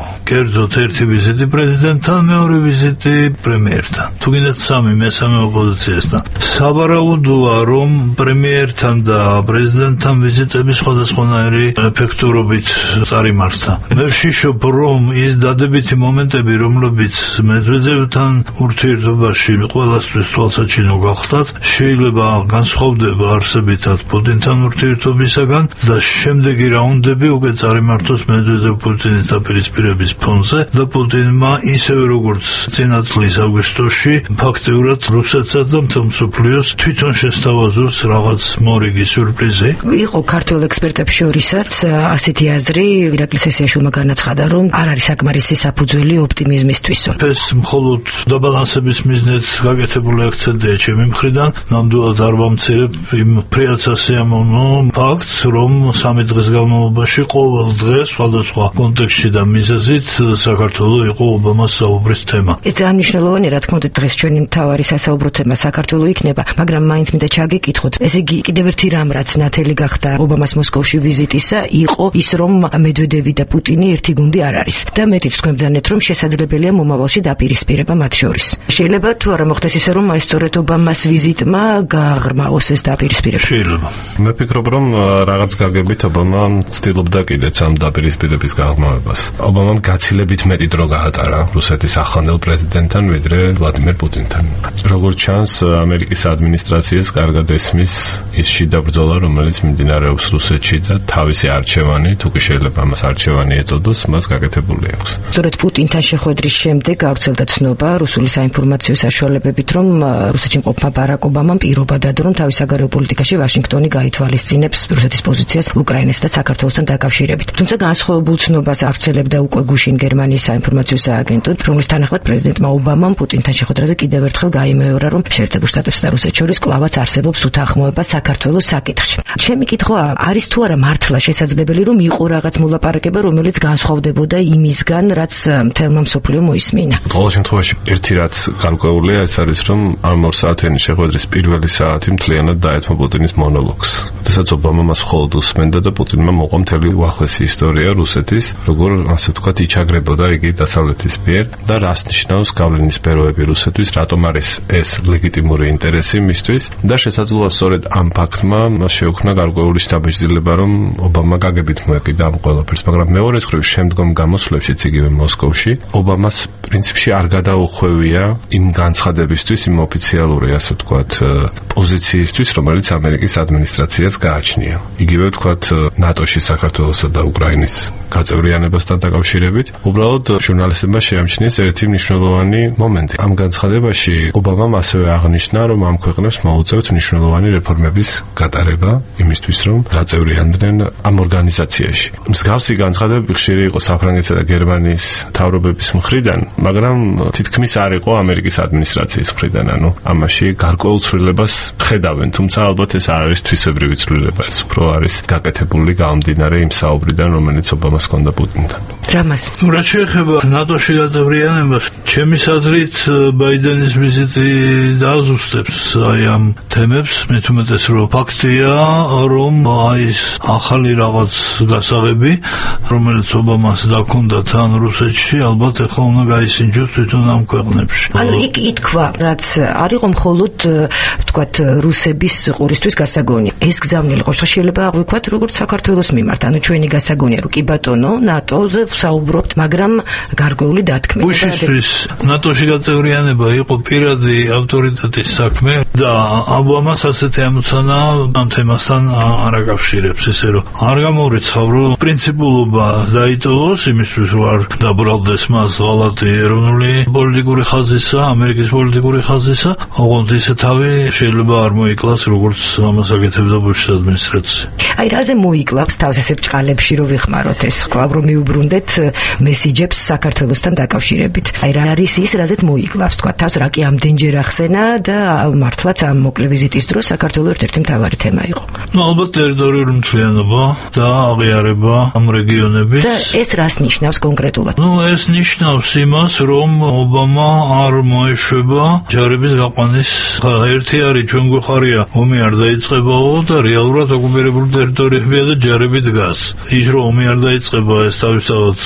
კერძოდ ერთი ვიზიტი პრეზიდენტთან, მეორე ვიზიტი პრემიერთან. თუ გინდათ სამი მესამე ოპოზიციასთან. საბარაუდოა, რომ პრემიერთან და პრეზიდენტთან ვიზიტები სხვადასხვანაირი ეფექტურობით წარიმართა. მე ვშიშობ, რომ ის დადებითი მომენტები, რომლებიც მედვედევთან ურთიერთობაში ყველასთვის თვალსაჩინო გახდათ, შეიძლება განსხვავდება არსებითად პუტინთან ურთიერთობისაგან და შემდეგი რაუნდები უკვე წარიმართოს მედვედევ-პუტინის დაპირისპირების ფონზე და პუტინმა ისევე როგორც წინა წლის აგვისტოში ფაქტიურად რუსეთსაც და მთელ მსოფლიოს თვითონ შესთავაზოს რაღაც მორიგი სიურპრიზი. იყო ქართველ ექსპერტებს შორისაც ასეთი აზრი, ირაკლი სესიაშვილმა განაცხადა, რომ არ არის საკმარისი საფუძველი ოპტიმიზმისთვისო. ეს მხოლოდ დაბალანსების მიზნით გაკეთებული აქცენტია ჩემი მხრიდან, ნამდვილად არ ვამცირებ იმ ფრიად სასიამოვნო ფაქტს, რომ სამი დღის განმავლობაში ყოველ დღე სხვადასხვა კონტექსტში და მიზეზით საქართველო იყო ობამას საუბრის თემა. ეს ძალიან მნიშვნელოვანია, რა თქმა უნდა, დღეს ჩვენი მთავარი სასაუბრო თემა საქართველო იქნება, მაგრამ მაინც მინდა ჩაგეკითხოთ, ესე იგი კიდევ ერთი რამ, რაც ნათელი გახდა ობამას მოსკოვში ვიზიტისა, იყო ის, რომ მედვედევი და პუტინი ერთი გუნდი არ არის. და მეტიც თქვენ ბრძანეთ, რომ შესაძლებელია მომავალში დაპირისპირება მათ შორის. შეიძლება თუ არა მოხდეს ისე, რომ სწორედ ობამას ვიზიტმა გააღრმავოს ეს დაპირისპირება. შეიძლება. მე ვფიქრობ, რომ რაღაც გაგებით ობამა ცდილობდა კიდეც ამ დაპირისპირების გაღრმავებას. ობამამ გაცილებით მეტი დრო გაატარა რუსეთის ახლანდელ პრეზიდენტთან, ვიდრე ვლადიმერ პუტინთან. როგორც ჩანს, ამერიკის ადმინისტრაციას კარგად ესმის ის შიდა ბრძოლა, რომელიც მიმდინარეობს რუსეთში და თავისი არჩევანი, თუ კი შეიძლება ამას არჩევანი ეწოდოს, მას გაკეთებული აქვს. სწორედ პუტინთან შეხვედრის შემდეგ გავრცელდა ცნობა რუსული საინფორმაციო საშუალებებით, რომ რუსეთში მყოფმა ბარაკ ობამამ პირობა დადო, რომ თავის საგარეო პოლიტიკაში ვაშინგტონი გაითვალისწინებს რუსეთის პოზიციას უკრაინასა და საქართველოსთან დაკავშირებით. თუმცა განსხვავებულ ცნობას ავრცელებდა უკვე გუშინ გერმანიის საინფორმაციო სააგენტო, რომლის თანახმად პრეზიდენტმა ობამამ პუტინთან შეხვედრაზე კიდევ ერთხელ გაიმეორა, რომ შეერთებულ შტატებსა და რუსეთს შორის კვლავაც არსებობს უთანხმოება საქართველოს საკითხში. ჩემი კითხვა არის თუ არა მართლა შესაძლებელი, რომ იყო რაღაც მოლაპარაკება, რომელიც განსხვავდებოდა იმისგან, რაც მთელმა მსოფლიომ მოისმინა. ყოველ შემთხვევაში ერთი რაც გარკვეულია, ეს არის, რომ ამ ორ საათიანი შეხვედრის პირველი საათი მთლიანად დაეთმო პუტინის მონოლოგს. როდესაც ობამა მას მხოლოდ უსმენდა და პუტინმა მოყვა მთელი უახლესი ისტორია რუსეთის, როგორ ასე ვთქვათ, იჩაგრებოდა იგი დასავლეთის მიერ და რას ნიშნავს გავლენის სფეროები რუსეთთვის, რატომ არის ეს ლეგიტიმური ინტერესი მისთვის და შესაძლოა სწორედ ამ ფაქტმა მას შეუქმნა გარკვეული შთაბეჭდილება, რომ ობამა გაგებით მოეკიდა ამ ყველაფერს, მაგრამ მეორე მხრივ შემდგომ გამოსვლებშიც იგივე მოსკოვში ობამას პრინციპში არ გადაუხვევია იმ განცხადებისთვის, იმ ოფიციალური, ასე ვთქვათ, პოზიციისთვის, რომელიც ამერიკის ადმინისტრაციას გააჩნია. იგივე ვთქვათ, ნატოში საქართველოსა და უკრაინის გაწევრიანებასთან დაკავშირებით, უბრალოდ ჟურნალისტებმა შეამჩნიეს ერთი მნიშვნელოვანი მომენტი. ამ განცხადებაში ობამამ ასევე აღნიშნა, რომ ამ ქვეყნებს მოუწევთ მნიშვნელოვანი რეფორმების გატარება იმისთვის, რომ გაწევრიანდნენ ამ ორგანიზაციაში. მსგავსი განცხადებები ხშირი იყო საფრანგეთსა და გერმანიის მთავრობების მხრიდან, მაგრამ თითქმის არ იყო ამერიკის ადმინისტრაციის მხრიდან, ანუ ამაში გარკვეულ ცვლილებას ხედავენ, თუმცა ალბათ ეს არ არის თვისებრივი ცვლილება, ეს უფრო არის გაკეთებული გამომდინარე იმ საუბრიდან, რომელიც ობამას ჰქონდა პუტინთან. რამას? ნუ რაც შეეხება ნატოში გაწევრიანებას, ჩემი აზრით ბაიდენის ვიზიტი დააზუსტებს აი ამ თემებს, მით უმეტეს რომ ფაქტია, რომ აი ეს ახალი რაღაც გასაღები, რომელიც ობამას დაქონდა თან რუსეთში, ალბათ ახლა უნდა გაისინჯოს თვითონ ამ ქვეყნებში. ანუ იქ ითქვა, რაც არ იყო მხოლოდ ვთქვათ რუსების ყურისთვის გასაგონი. ეს გზავნილი ყოშა შეიძლება აღვიქვათ როგორც საქართველოს მიმართ, ანუ ჩვენი გასაგონია, რომ კი ბატონო, ნატოზე ვსაუბრობთ, მაგრამ გარკვეული დათქმით. უშისთვის ნატოში გაწევრიანება იყო პირადი ავტორიტეტის საქმე და ობამას ასეთი ამოცანა ამ თემასთან არ აკავშირებს, ისე რომ არ გამორიცხავ, რომ პრინციპულობა დაიტოვოს იმისთვის, რომ არ დაბრალდეს მას ღალატი ეროვნული პოლიტიკური ხაზისა, ამერიკის პოლიტიკური ხაზისა, ოღონდ ისე თავი შეიძლება არ მოიკლას, როგორც ამას აკეთებდა ბუშის ადმინისტრაცია. აი რაზე მოიკლავს თავს ესე ბჭყალებში რომ ვიხმაროთ ეს კვლავ რომ მიუბრუნდეთ მესიჯებს საქართველოსთან დაკავშირებით. აი რა არის ის, რაზეც მოიკლავს თქვა თავს, რა კი ამდენჯერ ახსენა და მართლაც ამ მოკლე ვიზიტის დროს საქართველოს ერთ-ერთი მთავარი თემა იყო. ნუ ალბათ ტერიტორიული მთლიანობა და აღიარება ამ რეგიონების. და ეს რას ნიშნავს კონკრეტულად? ნუ ეს ნიშნავს იმას, რომ ობამა არ მოეშვება ჯარების გაყვანის. ერთი არის ჩვენ გვეხარია ომი არ დაიწყებაო და რეალურად ოკუპირებული ტერიტორიებია და ჯარები დგას. ის რომ ომი არ დაიწყება, ეს თავისთავად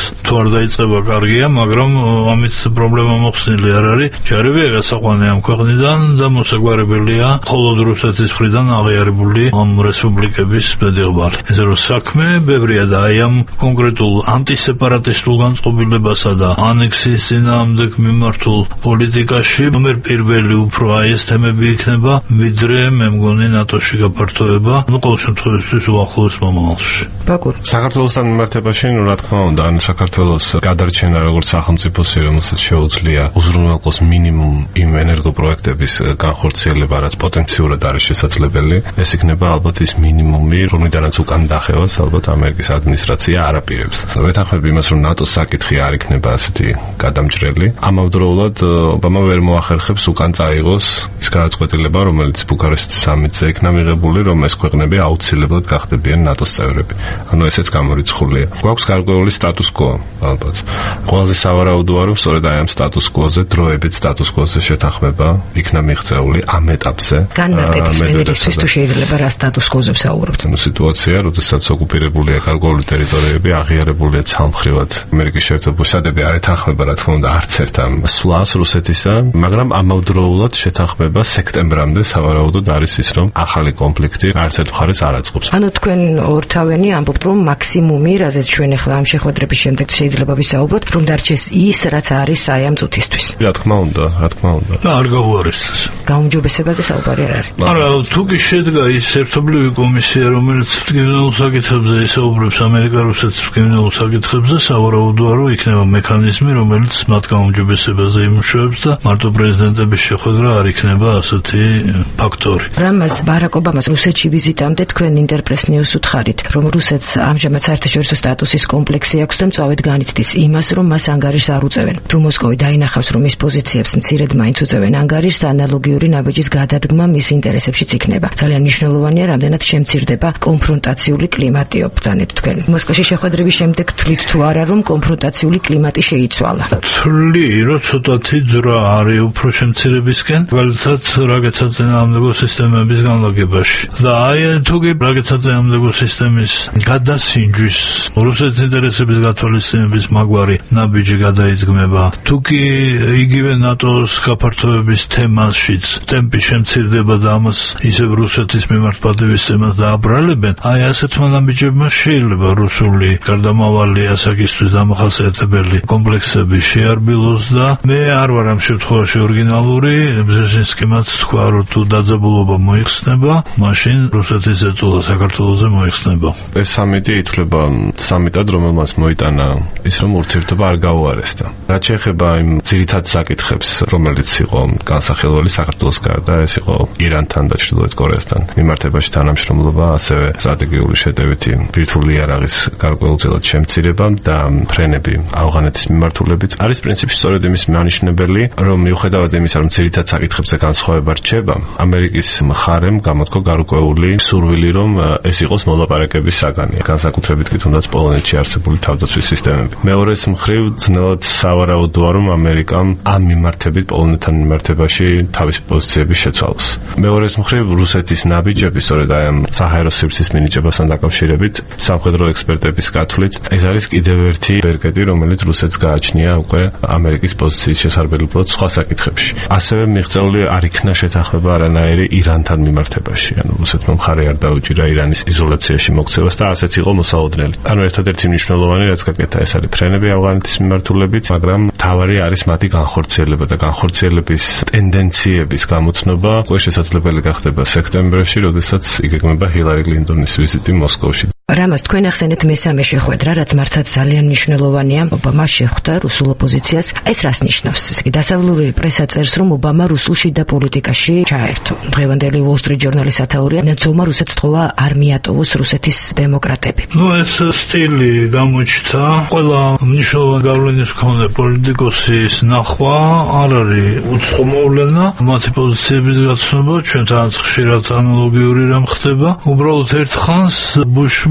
თუ არ დაიწყება კარგია, მაგრამ ამით პრობლემა მოხსნილი არ არის. ჯარები ეგასაყვანე ამ ქვეყნიდან და მოსაგვარებელია მხოლოდ რუსეთის მხრიდან აღიარებული ამ რესპუბლიკების ბედიღბალი. ესე რომ საქმე ბევრია და აი ამ კონკრეტულ ანტისეპარატისტულ განწყობილებასა და ანექსიის წინააღმდეგ მიმართულ პოლიტიკაში ნომერ პირველი უფრო აი ეს თემები იქნება, ვიდრე მე მგონი ნატოში გაფართოება, ну ყოველ შემთხვევაში უახლოეს მომავალში. ბაკურ საქართველოსთან მიმართებაში, ну რა თქმა უნდა, ან საქართველოს გადარჩენა როგორც სახელმწიფოსი, რომელსაც შეუძლია უზრუნველყოს მინიმუმ იმ ენერგოპროექტების განხორციელება, რაც პოტენციურად არის შესაძლებელი, ეს იქნება ალბათ ის მინიმუმი, რომლიდანაც უკან დახევას ალბათ ამერიკის ადმინისტრაცია არ აპირებს. ვეთანხმები იმას, რომ ნატოს საკითხი არ იქნება ასეთი გადამჭრელი. ამავდროულად ობამა ვერ მოახერხებს უკან წაიღოს ის გადაწყვეტილება, რომელიც ბუქარესტის სამიტზე იქნა მიღებული, რომ ეს ქვეყნები აუცილებლად გახდებიან ნატოს წევრები. ანუ ესეც გამორიცხულია. გვაქვს გარკვეული სტატუს კო, ალბათ. ყველაზე სავარაუდოა, რომ სწორედ აი ამ სტატუს კოზე, დროებით სტატუს კოზე შეთანხმება იქნა მიღწეული ამ ეტაპზე. განმარტების მედერისთვის თუ შეიძლება რა სტატუს კოზე ვსაუბრობთ? ანუ სიტუაცია, როდესაც ოკუპირებულია გარკვეული ტერიტორიები, აღიარებულია ცალმხრივად ამერიკის შეერთებული შტატები არ ეთანხმება, რა თქმა უნდა, არც ერთ ამ სვლას რუსეთისა, მაგრამ ამავდროულად შეთანხმება სექტემბრამდე სავარაუდოდ არის ის, რომ ახალი კონფლიქტი არც ერთ მხარეს არ აწყობს. ანუ თქვენ ორთავიანი ამბობთ, რომ მაქსიმუმი, რაზეც ჩვენ ახლა ამ შეხვედრების შემდეგ შეიძლება ვისაუბროთ, რომ დარჩეს ის, რაც არის აი ამ წუთისთვის. რა თქმა უნდა, რა თქმა უნდა. და არ გაუარესდეს. გაუმჯობესებაზე საუბარი არ არის. არა, თუ კი შედგა ის ერთობლივი კომისია, რომელიც მტკივნეულ საკითხებზე ისაუბრებს ამერიკა-რუსეთის მტკივნეულ საკითხებზე, სავარაუდოა, რომ იქნება მექანიზმი, რომელიც მათ გაუმჯობესებაზე იმუშავებს და მარტო პრეზიდენტების შეხვედრა არ იქნება ასეთი ფაქტორი. რამაზ ბარაკ ობამას რუსეთში ვიზიტამდე თქვენ ინტერპრეს ნიუს უთხარით, რომ რუსეთს ამჟამად საერთაშორისო სტატუსის კომპლექსი აქვს და მწვავედ განიცდის იმას, რომ მას ანგარიშს არ უწევენ. თუ მოსკოვი დაინახავს, რომ ის პოზიციებს მცირედ მაინც უწევენ ანგარიშს, ანალოგიური ნაბიჯის გადადგმა მის ინტერესებშიც იქნება. ძალიან მნიშვნელოვანია, რამდენად შემცირდება კონფრონტაციული კლიმატი ოფთანეთ თქვენ. მოსკოვში შეხვედრების შემდეგ თვლით თუ არა, რომ კონფრონტაციული კლიმატი შეიცვალა? თვლი, რომ ცოტათი ძრა არის უფრო შემცირებისკენ, მაგალითად რაკეტსაწინააღმდეგო სისტემების განლაგებაში. და აი თუ კი რაკეტსაწინააღმდეგო სისტემის გადასინჯვის, რუსეთის ინტერესების გათვალისწინების მაგვარი ნაბიჯი გადაიძგმება, თუ კი იგივე ნატოს გაფართოების თემაშიც ტემპი შემცირდება და ამას ისევ რუსეთის მიმართ პატივისცემას დააბრალებენ, აი ასეთმა ნაბიჯებმა შეიძლება რუსული გარდამავალი ასაკისთვის დამახასიათებელი კომპლექსები შეარბილოს და მე არ ვარ ამ შემთხვევაში ორიგინალური, ბზეჟინსკიმაც თქვა, რომ თუ დაძაბულობა მოიხსნება, მაშინ რუსეთის ეწოლა საქართველოზე მოიხსნება. ეს სამიტი ითვლება სამიტად, რომელმაც მოიტანა ის, რომ ურთიერთობა არ გაუარესდა. რაც შეეხება იმ ძირითად საკითხებს, რომელიც იყო განსახილველი საქართველოს გარდა, ეს იყო ირანთან და ჩრდილოეთ კორეასთან მიმართებაში თანამშრომლობა, ასევე სტრატეგიული შეტევითი ბირთვული იარაღის გარკვეულწილად შემცირება და ფრენები ავღანეთის მიმართულებით. არის პრინციპში სწორედ იმის მანიშნებელი, რომ მიუხედავად იმისა, რომ ძირითად საკითხებზე განსხვავება რჩება, ამერიკის მხარემ გამოთქვა გარკვეული სურვილი, რომ ეს იყოს მოლაპარაკების საგანი, განსაკუთრებით კი თუნდაც პოლონეთში არსებული თავდაცვის სისტემები. მეორეს მხრივ ძნელად სავარაუდოა, რომ ამერიკამ ამ მიმართებით პოლონეთთან მიმართებაში თავისი პოზიციების შეცვალოს. მეორეს მხრივ რუსეთის ნაბიჯები სწორედ აი ამ საჰაერო სივრცის მინიჭებასთან დაკავშირებით სამხედრო ექსპერტების გათვლით ეს არის კიდევ ერთი ბერკეტი, რომელიც რუსეთს გააჩნია უკვე ამერიკის პოზიციის შესარბელებლად სხვა საკითხებში. ასევე მიღწეული არ იქნა შეთანხმება არანაირი ირანთან მიმართებაში, ანუ რუსეთმა მხარე არ დაუჭირა ირანის იზოლაციაში მოქცევას და ასეც იყო მოსაოდნელი. ანუ ერთადერთი მნიშვნელოვანი რაც გაკეთა ეს არის ფრენები ავღანეთის მიმართულებით, მაგრამ თავარი არის მათი განხორციელება და განხორციელების ტენდენციების გამოცნობა უკვე შესაძლებელი გახდება სექტემბერში, როდესაც იგეგმება ჰილარი კლინტონის ვიზიტი მოსკოვში. რამას თქვენ ახსენეთ მესამე შეხვედრა, რაც მართლაც ძალიან მნიშვნელოვანია. ობამა შეხვდა რუსულ ოპოზიციას. ეს რას ნიშნავს? ესე იგი, დასავლური პრესა წერს, რომ ობამა რუსულ შიდა პოლიტიკაში ჩაერთო. დღევანდელი Wall Street Journal-ის ათაურია, ნაცოლმა რუსეთს თხოვა არ მიატოვოს რუსეთის დემოკრატები. ნუ ეს სტილი გამოჩნდა. ყველა მნიშვნელოვანი გავლენის მქონე პოლიტიკოსის ნახვა არ არის უცხო მოვლენა. მათი პოზიციების გაცნობა ჩვენთანაც ხშირად ანალოგიური რამ ხდება. უბრალოდ ერთხანს ბუშმა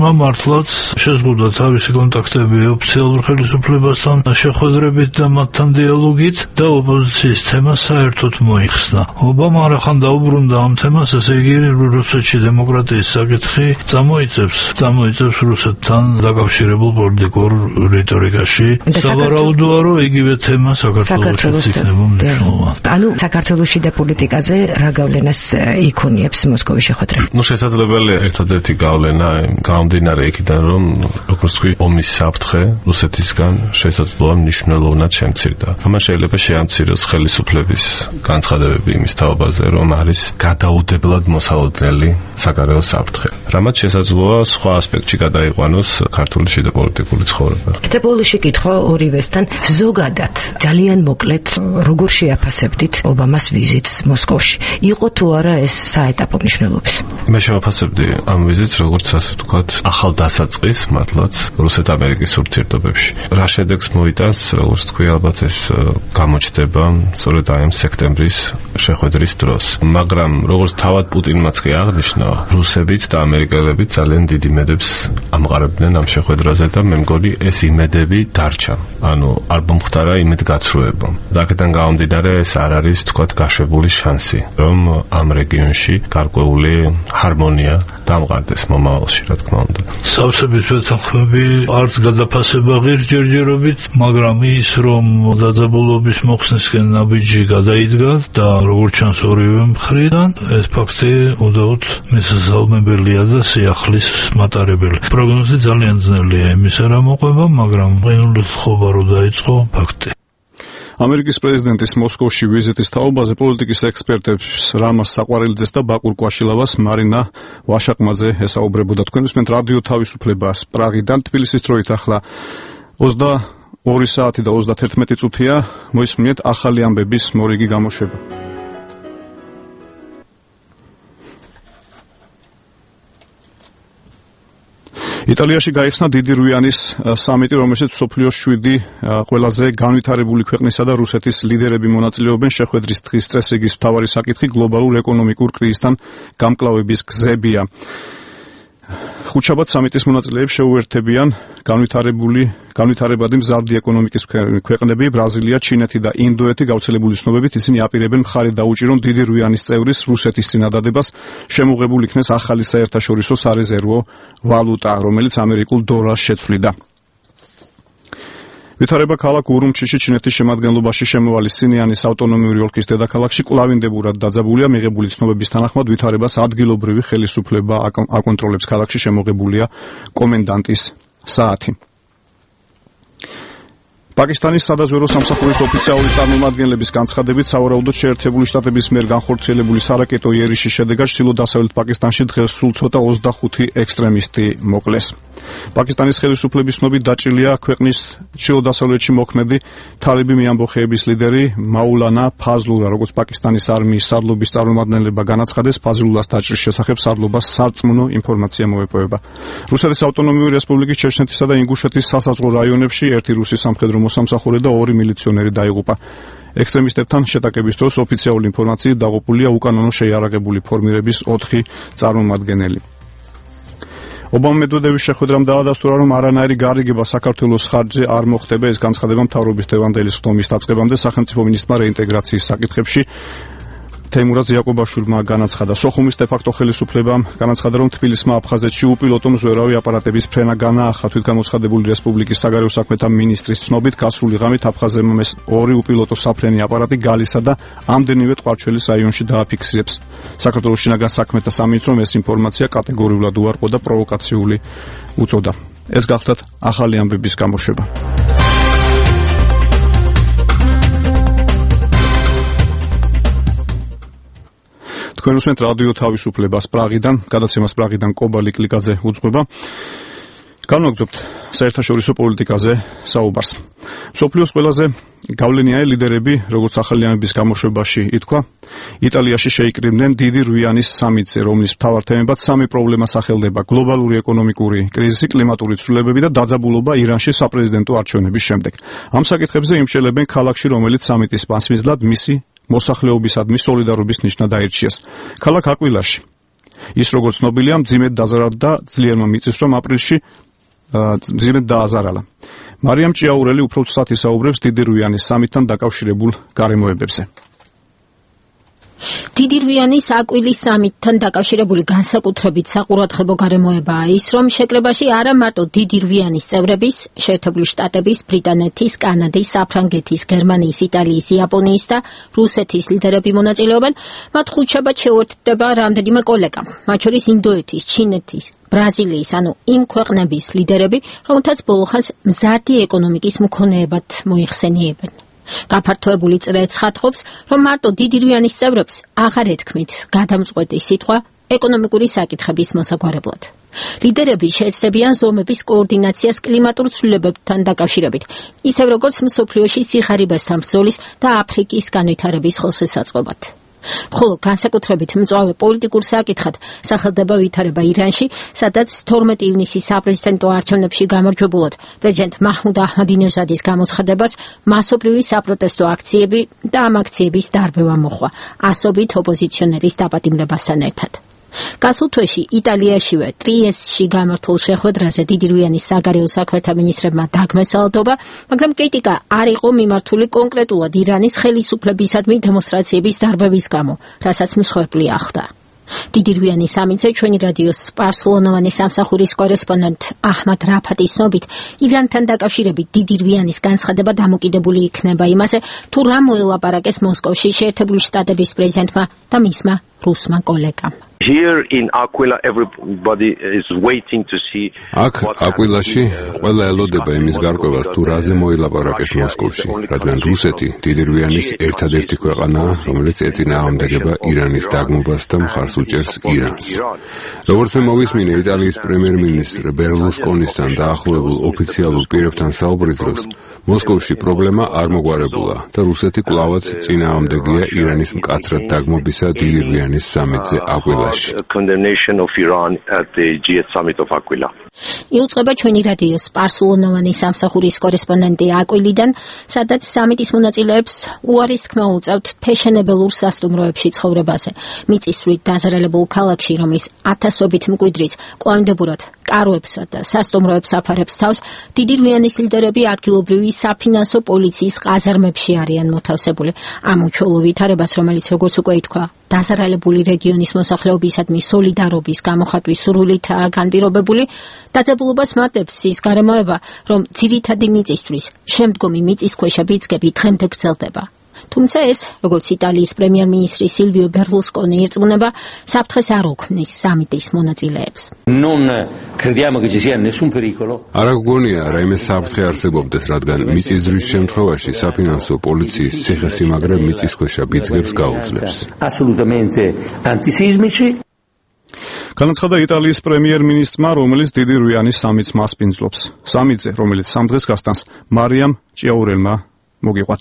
პრეზიდენტმა მართლაც შეზღუდა თავისი კონტაქტები ოფიციალურ ხელისუფლებასთან შეხვედრებით და მათთან დიალოგით და ოპოზიციის თემა საერთოდ მოიხსნა. ობამა არახან დაუბრუნდა ამ თემას, ესე იგი რუსეთში დემოკრატიის საკითხი წამოიწევს, წამოიწევს რუსეთთან დაკავშირებულ პოლიტიკურ რიტორიკაში. სავარაუდოა, რომ იგივე თემა საქართველოს იქნება მნიშვნელოვანი. ანუ საქართველოს შიდა პოლიტიკაზე რა გავლენას იქონიებს მოსკოვის შეხვედრა? ნუ შესაძლებელია ერთადერთი გავლენა გამომდინარე იქიდან, რომ როგორც თქვი, ომის საფრთხე რუსეთისგან შესაძლოა მნიშვნელოვნად შემცირდა. ამან შეიძლება შეამციროს ხელისუფლების განცხადებები იმის თაობაზე, რომ არის გადაუდებლად მოსალოდნელი საგარეო საფრთხე. რამაც შესაძლოა სხვა ასპექტში გადაიყვანოს ქართული შიდა პოლიტიკური ცხოვრება. და ბოლოში კითხვა ორივესთან ზოგადად ძალიან მოკლედ როგორ შეაფასებდით ობამას ვიზიტს მოსკოვში? იყო თუ არა ეს საეტაპო მნიშვნელობის? მე შევაფასებდი ამ ვიზიტს როგორც ასე ვთქვათ, ახალ დასაწყის მართლაც რუსეთ-ამერიკის ურთიერთობებში. რა შედეგს მოიტანს, როგორც თქვი, ალბათ ეს გამოჩნდება სწორედ აი ამ სექტემბრის შეხვედრის დროს. მაგრამ როგორც თავად პუტინმაც კი აღნიშნა, რუსებიც და ამერიკელებით ძალიან დიდ იმედებს ამყარებდნენ ამ შეხვედრაზე და მე მგონი ეს იმედები დარჩა. ანუ არ მომხდარა იმედგაცრუება. და აქედან გამომდინარე ეს არ არის თქვათ გაშვებული შანსი, რომ ამ რეგიონში გარკვეული ჰარმონია დამყარდეს მომავალში, რა თქმა უნდა. სავსების ვეთანხმები არც გადაფასება ღირს ჯერჯერობით, მაგრამ ის რომ დაძაბულობის მოხსნისკენ ნაბიჯი გადაიდგა და როგორც ჩანს ორივე მხრიდან, ეს ფაქტი უდაოდ მისასალმებელია და სიახლის მატარებელი. პროგნოზი ძალიან ძნელია იმისა რა მოყვება, მაგრამ ყინულის თხოვა რო დაიწყო ფაქტი. ამერიკის პრეზიდენტის მოსკოვში ვიზიტის თაობაზე პოლიტიკის ექსპერტებს რამაზ საყვარელიძეს და ბაკურ კვაშილავას მარინა ვაშაყმაძე ესაუბრებოდა. თქვენ უსმენთ რადიო თავისუფლებას პრაღიდან, თბილისის დროით ახლა ოცდაორი საათი და ოცდაათი წუთია. მოისმინეთ ახალი ამბების მორიგი გამოშვება. იტალიაში გაიხსნა დიდი რუიანის სამიტი, რომელშიც მსოფლიოს შვიდი ყველაზე განვითარებული ქვეყნისა და რუსეთის ლიდერები მონაწილეობენ. შეხვედრის დღის წესრიგის მთავარი საკითხი გლობალურ ეკონომიკურ კრიზისთან გამკლავების გზებია. ხუთშაბათ სამიტის მონაწილეებს შეუერთებიან განვითარებული განვითარებადი მზარდი ეკონომიკის ქვეყნები ბრაზილია, ჩინეთი და ინდოეთი. გავრცელებული ცნობებით ისინი აპირებენ მხარი დაუჭირონ დიდი რუიანის წევრის რუსეთის წინადადებას, შემოღებულ იქნეს ახალი საერთაშორისო სარეზერვო ვალუტა, რომელიც ამერიკულ დოლარს შეცვლიდა. ვითარება ქალაქ ურუმჩიში ჩინეთის შემადგენლობაში შემოვალი სინიანის ავტონომიური ოლქის დედაქალაქში კვლავინდებურად დაძაბულია. მიღებული ცნობების თანახმად ვითარებას ადგილობრივი ხელისუფლება აკონტროლებს. ქალაქში შემოღებულია კომენდანტის საათი. პაკისტანის სადაზვერვო სამსახურის ოფიციალური წარმომადგენლების განცხადებით, სავარაუდოდ შეერთებული შტატების მიერ განხორციელებული სარაკეტო იერიში შედეგად ჩრდილო-დასავლეთ პაკისტანში დღეს სულ ცოტა ოცდახუთი ექსტრემისტი მოკლეს. პაკისტანის ხელისუფლების ცნობით დაჭრილია ქვეყნის ჩრდილო-დასავლეთში მოქმედი თალიბი მეამბოხეების ლიდერი მაულანა ფაზლულა. როგორც პაკისტანის არმიის სარდლობის წარმომადგენლება განაცხადეს, ფაზლულას დაჭრის შესახებ სარდლობას სარწმუნო ინფორმაცია მოეპოვება. რუსეთის ავტონომიური რესპუბლიკის ჩეჩნეთისა და ინგუშეთის სასაზღვრო რაიონებში ერთი რუსი სამხედრო მოსამსახურე და ორი მილიციონერი დაიღუპა. ექსტრემისტებთან შეტაკების დროს ოფიციალური ინფორმაციით დაღუპულია უკანონო შეიარაღებული ფორმირების ოთხი წარმომადგენელი. ობამა მედვედევის შეხვედრამ დაადასტურა, რომ არანაირი გარიგება საქართველოს ხარჯზე არ მოხდება. ეს განცხადება მთავრობის დღევანდელი სხდომის დაწყებამდე სახელმწიფო მინისტრმა რეინტეგრაციის საკითხებში თეიმურაზ იაკობაშვილმა განაცხადა. სოხუმის დე-ფაქტო ხელისუფლებამ განაცხადა, რომ თბილისმა აფხაზეთში უპილოტო მზვერავი აპარატების ფრენა განაახლა. თვითგამოცხადებული რესპუბლიკის საგარეო საქმეთა მინისტრის ცნობით, გასული ღამით აფხაზებმა ეს ორი უპილოტო საფრენი აპარატი გალისა და ამდენივე ტყვარჩელის რაიონში დააფიქსირებს. საქართველოს შინაგან საქმეთა სამინისტრომ ეს ინფორმაცია კატეგორიულად უარყო და პროვოკაციული უწოდა. ეს გახლდათ ახალი ამბების გამოშვება. თქვენ უსმენთ რადიო თავისუფლებას პრაღიდან, გადაცემას პრაღიდან კობალი კლიკაძე უძღვება. განვაგრძობთ საერთაშორისო პოლიტიკაზე საუბარს. მსოფლიოს ყველაზე გავლენიანი ლიდერები, როგორც ახალი ამბების გამოშვებაში ითქვა, იტალიაში შეიკრიბნენ დიდი რუიანის სამიტზე, რომლის მთავარ თემებად სამი პრობლემა სახელდება: გლობალური ეკონომიკური კრიზისი, კლიმატური ცვლილებები და დაძაბულობა ირანში საპრეზიდენტო არჩევნების შემდეგ. ამ საკითხებზე იმსჯელებენ ქალაქში, რომელიც სამიტის მასპინძლად მისი მოსახლეობისადმი სოლიდარობის ნიშნად აირჩიეს. ქალაქ აკვილაში ის როგორც ცნობილია, მძიმედ დაზარალდა და ძლიერმა მიწის რომ აპრილში მძიმედ დააზარალა. მარიამ ჭიაურელი უფრო ცუდად ისაუბრებს დიდირვიანის სამიტთან დაკავშირებულ გარემოებებზე. დიდირვიანის აკვილის სამიტთან დაკავშირებული განსაკუთრებით საყურადღებო გარემოებაა ის, რომ შეკრებაში არა მარტო დიდირვიანის წევრების, შეერთებული შტატების, ბრიტანეთის, კანადის, საფრანგეთის, გერმანიის, იტალიის, იაპონიის და რუსეთის ლიდერები მონაწილეობენ, მათ ხუთშაბათ შეუერთდება რამდენიმე კოლეგა, მათ შორის ინდოეთის, ჩინეთის, ბრაზილიის, ანუ იმ ქვეყნების ლიდერები, რომელთაც ბოლოხანს მზარდი ეკონომიკის მქონეებად მოიხსენიებენ. გაფართოებული წრე ცხადყოფს, რომ მარტო დიდირვიანის წევრებს აღარ ეთქმით გადამწყვეტი სიტყვა ეკონომიკური საკითხების მოსაგვარებლად. ლიდერები შეეცდებიან ზომების კოორდინაციას კლიმატურ ცვლილებებთან დაკავშირებით, ისევ როგორც მსოფლიოში სიღარიბესთან ბრძოლის და აფრიკის განვითარების ხელშესაწყობად. ხოლო განსაკუთრებით მწვავე პოლიტიკურ საკითხად სახელდება ვითარება ირანში, სადაც თორმეტი ივნისის საპრეზიდენტო არჩევნებში გამარჯვებულად პრეზიდენტ მაჰმუდ აჰმადინეჟადის გამოცხადებას მასობრივი საპროტესტო აქციები და ამ აქციების დარბევა მოჰყვა, ასობით ოპოზიციონერის დაპატიმრებასთან ერთად. გასულ თვეში იტალიაშივე ტრიესტში გამართულ შეხვედრაზე დიდირვიანის საგარეო საქმეთა მინისტრებმა დაგმეს საალდობა, მაგრამ კრიტიკა არ იყო მიმართული კონკრეტულად ირანის ხელისუფლებისადმი დემონსტრაციების დარბევის გამო, რასაც მსხვერპლი ახლდა. დიდირვიანის სამიტზე ჩვენი რადიოს სპარსულენოვანი სამსახურის კორესპონდენტ აჰმად რაფატის ცნობით, ირანთან დაკავშირებით დიდირვიანის განცხადება დამოკიდებული იქნება იმაზე, თუ რა მოელაპარაკეს მოსკოვში შეერთებული შტატების პრეზიდენტმა და მისმა რუსმა კოლეგამ. Here in Aquila everybody is waiting to see. აქ აკვილაში ყველა ელოდება იმის გარკვევას, თუ რაზე მოილაპარაკეს მოსკოვში, რადგან რუსეთი დიდირვიანის ერთადერთი ქვეყანაა, რომელიც ეწინააღმდეგება ირანის დაგმობას და მხარს უჭერს ირანს. როგორც მე მოვისმინე იტალიის პრემიერ-მინისტრ ბერლუსკონისთან დაახლოებულ ოფიციალურ პირებთან საუბრის დროს, მოსკოვში პრობლემა არ მოგვარებულა და რუსეთი კვლავაც წინააღმდეგია ირანის მკაცრად დაგმობისა დიდირვიანის სამიტზე აკვილაში. Condemnation of Iran at the G eight summit of Aquila. იუწყება ჩვენი რადიოს სპარსულენოვანი სამსახურის კორესპონდენტი აკვილიდან, სადაც სამიტის მონაწილეებს უარის თქმა უწევთ ფეშენებელურ სასტუმროებში ცხოვრებაზე. მიწისძვრით დაზარალებულ ქალაქში, რომლის ათასობით მკვიდრიც კვამდებურად კაროებსა და სასტუმროებს აფარებს თავს, დიდირვიანის ლიდერები ადგილობრივი საფინანსო პოლიციის ყაზარმებში არიან მოთავსებული. ამ უჩვეულო ვითარებას, რომელიც როგორც უკვე ითქვა, დაზარალებული რეგიონის მოსახლეობისადმი სოლიდარობის გამოხატვის სურვილითაა განპირობებული, დაძაბულობას მატებს ის გარემოება, რომ ძირითადი მიწისთვის შემდგომი მიწისქვეშა ბიძგები დღემდე გრძელდება. თუმცა ეს, როგორც იტალიის პრემიერ-მინისტრი სილვიო ბერლუსკონი ირწმუნება, საფრთხეს არ უქმნის სამიტის მონაწილეებს. არ გგონია რაიმე საფრთხე არსებობდეს, რადგან მიწისძვრის შემთხვევაში საფინანსო პოლიციის ციხესიმაგრე მიწისქვეშა ბიძგებს გაუძლებს. განაცხადა იტალიის პრემიერ-მინისტრმა, რომელიც დიდირვიანის სამიტს მასპინძლობს. სამიტზე, რომელიც სამ დღეს გასტანს, მარიამ ჭიაურელმა მოგიყვათ.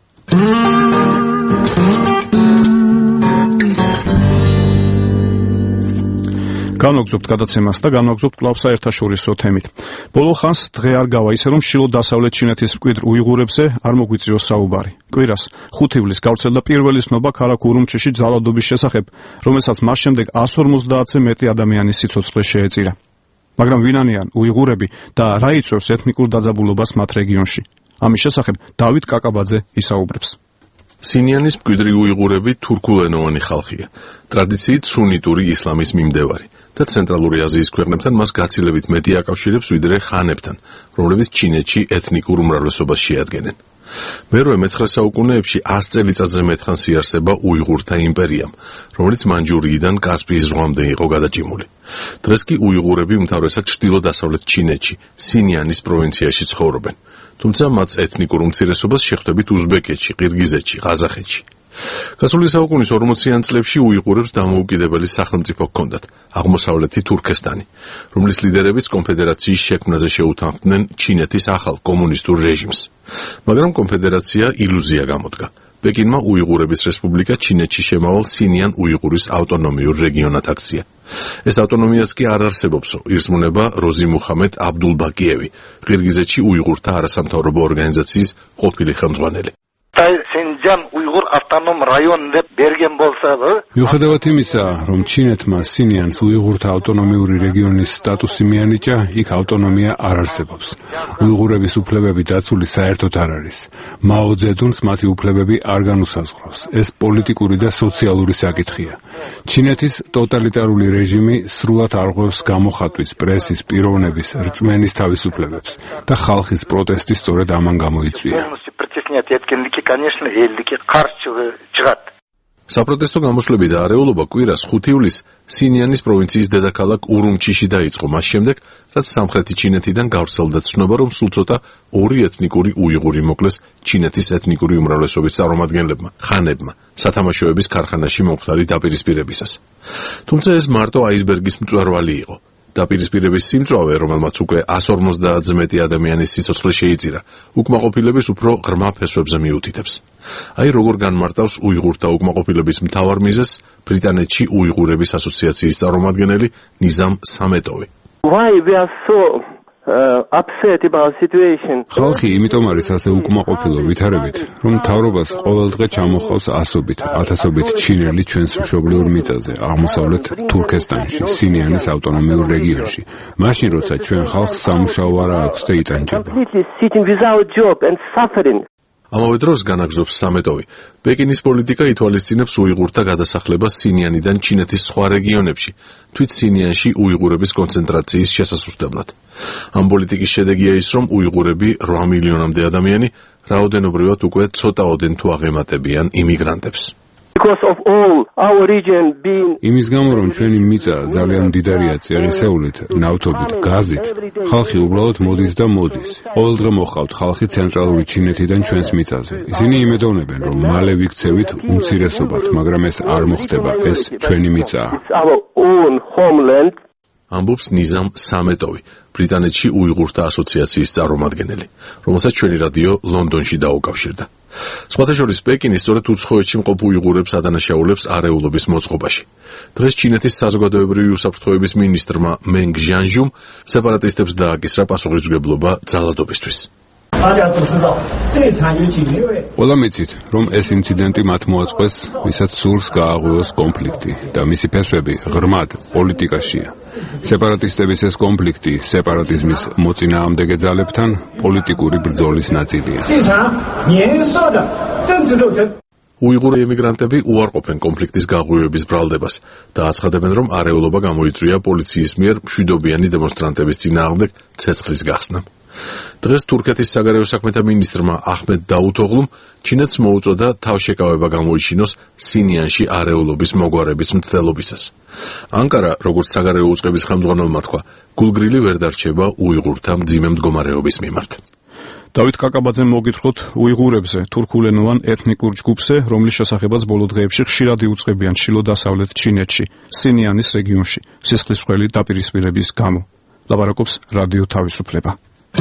განვაგრძობთ გადაცემას და განვაგრძობთ კვლავ საერთაშორისო თემით. ბოლო ხანს დღე არ გავა ისე, რომ შილო დასავლეთ ჩინეთის მკვიდრ უიღურებზე არ მოგვიწიოს საუბარი. კვირას ხუთი ივლისს გავრცელდა პირველი ცნობა ქალაქ ურუმჩიში ძალადობის შესახებ, რომელსაც მას შემდეგ εκατს ორმოცდაათზე მეტი ადამიანის სიცოცხლე შეეწირა. მაგრამ ვინ არიან უიღურები და რა იწვევს ეთნიკურ დაძაბულობას მათ რეგიონში? ამის შესახებ დავით კაკაბაძე ისაუბრებს. სინიანის მკვიდრი უიღურები თურქულენოვანი ხალხია, ტრადიციით სუნიტური ისლამის მიმდევარი და ცენტრალური აზიის ქვეყნებთან მას გაცილებით მეტი აკავშირებს ვიდრე ხანებთან, რომლებიც ჩინეთში ეთნიკურ უმრავლესობას შეადგენენ. მერვე მეცხრე საუკუნეებში ას წელიწადზე მეტხანს იარსება უიღურთა იმპერიამ, რომელიც მანჯურიიდან კასპიის ზღვამდე იყო გადაჭიმული. დღეს კი უიღურები უმთავრესად ჩრდილო-დასავლეთ ჩინეთში, სინიანის პროვინციაში ცხოვრობენ. თუმცა მათ ეთნიკურ უმცირესობას შეხვდებით უზბეკეთში, ყირგიზეთში, ყაზახეთში. გასული საუკუნის ორმოციან წლებში უიღურებს დამოუკიდებელი სახელმწიფო ჰქონდათ, აღმოსავლეთი თურქესტანი, რომლის ლიდერებიც კონფედერაციის შექმნაზე შეუთანხმდნენ ჩინეთის ახალ კომუნისტურ რეჟიმს. მაგრამ კონფედერაცია ილუზია გამოდგა. პეკინმა უიღურების რესპუბლიკა ჩინეთში შემავალ სინიან უიღურის ავტონომიურ რეგიონად აქცია. ეს ავტონომიაც კი არ არსებობსო, ირწმუნება როზი მუხამედ აბდულბაკიევი, ყირგიზეთში უიღურთა არასამთავრობო ორგანიზაციის ყოფილი ხელმძღვანელი. Қытай Синьцзян уйғур автоном район деп берген болса да, მიუხედავად იმისა, რომ ჩინეთმა სინიანს უიღურთა ავტონომიური რეგიონის სტატუსი მიანიჭა, იქ ავტონომია არ არსებობს. უიღურების უფლებები დაცული საერთოდ არ არის. მაო ძედუნს მათი უფლებები არ განუსაზღვრავს. ეს პოლიტიკური და სოციალური საკითხია. ჩინეთის ტოტალიტარული რეჟიმი სრულად არღვევს გამოხატვის, პრესის, პიროვნების, რწმენის თავისუფლებებს და ხალხის პროტესტი სწორედ ამან გამოიწვია. конечно, ელдики қарсы шығады. საპროტესტო გამოშლები და არეულობა კვირას ხუთი ივლისს სინიანის პროვინციის დედაქალაქ ურუმჩიში დაიწყო, მას შემდეგ, რაც სამხრეთი ჩინეთიდან გავრცელდა ცნობა, რომ სულ ცოტა ორი ეთნიკური უიღური მოკლეს ჩინეთის ეთნიკური უმრავლესობის წარმომადგენლებმა, ხანებმა, სათამაშოების ქარხანაში მომხდარი დაპირისპირებისას. თუმცა ეს მარტო აისბერგის მწვერვალი იყო. დაპირისპირების სიმწვავე, რომელმაც უკვე εκατს ორმოცდაათზე მეტი ადამიანის სიცოცხლე შეიწირა, უკმაყოფილების უფრო ღრმა ფესვებზე მიუთითებს. აი როგორ განმარტავს უიღურთა უკმაყოფილების მთავარ მიზეზს ბრიტანეთში უიღურების ასოციაციის წარმომადგენელი ნიზამ სამეტოვი. Why we are so uh, upset about situation? ხალხი იმიტომ არის ასე უკმაყოფილო ვითარებით, რომ მთავრობას ყოველდღე ჩამოხავს ასობით, ათასობით ჩინელი ჩვენს მშობლიურ მიწაზე, აღმოსავლეთ თურქესტანში, სინიანის ავტონომიურ რეგიონში. მაშინ როცა ჩვენ ხალხს სამუშაო არ აქვს და იტანჯება. Sitting without job and suffering. ამავე დროს განაგრძობს სამეტოვი, პეკინის პოლიტიკა ითვალისწინებს უიღურთა გადასახლებას სინიანიდან ჩინეთის სხვა რეგიონებში, თვით სინიანში უიღურების კონცენტრაციის შესასუსტებლად. ამ პოლიტიკის შედეგია ის, რომ უიღურები რვა მილიონამდე ადამიანი რაოდენობრივად უკვე ცოტაოდენ თუ აღემატებიან იმიგრანტებს. Because of all our region being იმის გამო, რომ ჩვენი მიწა ძალიან მდიდარია წიაღისეულით, ნავთობით, გაზით, ხალხი უბრალოდ მოდის და მოდის. ყოველდღე მოხავთ ხალხი ცენტრალური ჩინეთიდან ჩვენს მიწაზე. ისინი იმედოვნებენ, რომ მალე ვიქცევით უმცირესობად, მაგრამ ეს არ მოხდება, ეს ჩვენი მიწაა. our own homeland. ამბობს ნიზამ სამეტოვი, ბრიტანეთში უიღურთა ასოციაციის წარმომადგენელი, რომელსაც ჩვენი რადიო ლონდონში დაუკავშირდა. სხვათა შორის პეკინი სწორედ უცხოეთში მყოფ უიღურებს ადანაშაულებს არეულობის მოწყობაში. დღეს ჩინეთის საზოგადოებრივი უსაფრთხოების მინისტრმა მენგ ჟიანჟუმ სეპარატისტებს დააკისრა პასუხისმგებლობა ძალადობისთვის. ყველამ იცით, რომ ეს ინციდენტი მათ მოაწყვეს, ვისაც სურს გააღვივოს კონფლიქტი და მისი ფესვები ღრმად პოლიტიკაშია. სეპარატისტების ეს კონფლიქტი სეპარატიზმის მოწინააღმდეგე ძალებთან პოლიტიკური ბრძოლის ნაწილია. უიღური ემიგრანტები უარყოფენ კონფლიქტის გაღვივების ბრალდებას და აცხადებენ, რომ არეულობა გამოიწვია პოლიციის მიერ მშვიდობიანი დემონსტრანტების წინააღმდეგ ცეცხლის გახსნამ. დღეს თურქეთის საგარეო საქმეთა მინისტრმა აჰმედ დაუთოღლუმ ჩინეთს მოუწოდა თავშეკავება გამოიჩინოს სინიანში არეულობის მოგვარების მცდელობისას. ანკარა, როგორც საგარეო უწყების ხელმძღვანელმა თქვა, გულგრილი ვერ დარჩება უიღურთა მძიმე მდგომარეობის მიმართ. დავით კაკაბაძემ მოგითხროთ უიღურებზე, თურქულენოვან ეთნიკურ ჯგუფზე, რომლის შესახებაც ბოლო დღეებში ხშირად იუწყებიან ჩრდილო-დასავლეთ ჩინეთში, სინიანის რეგიონში, სისხლისმღვრელი დაპირისპირების გამო. ლაპარაკობს რადიო თავისუფლება.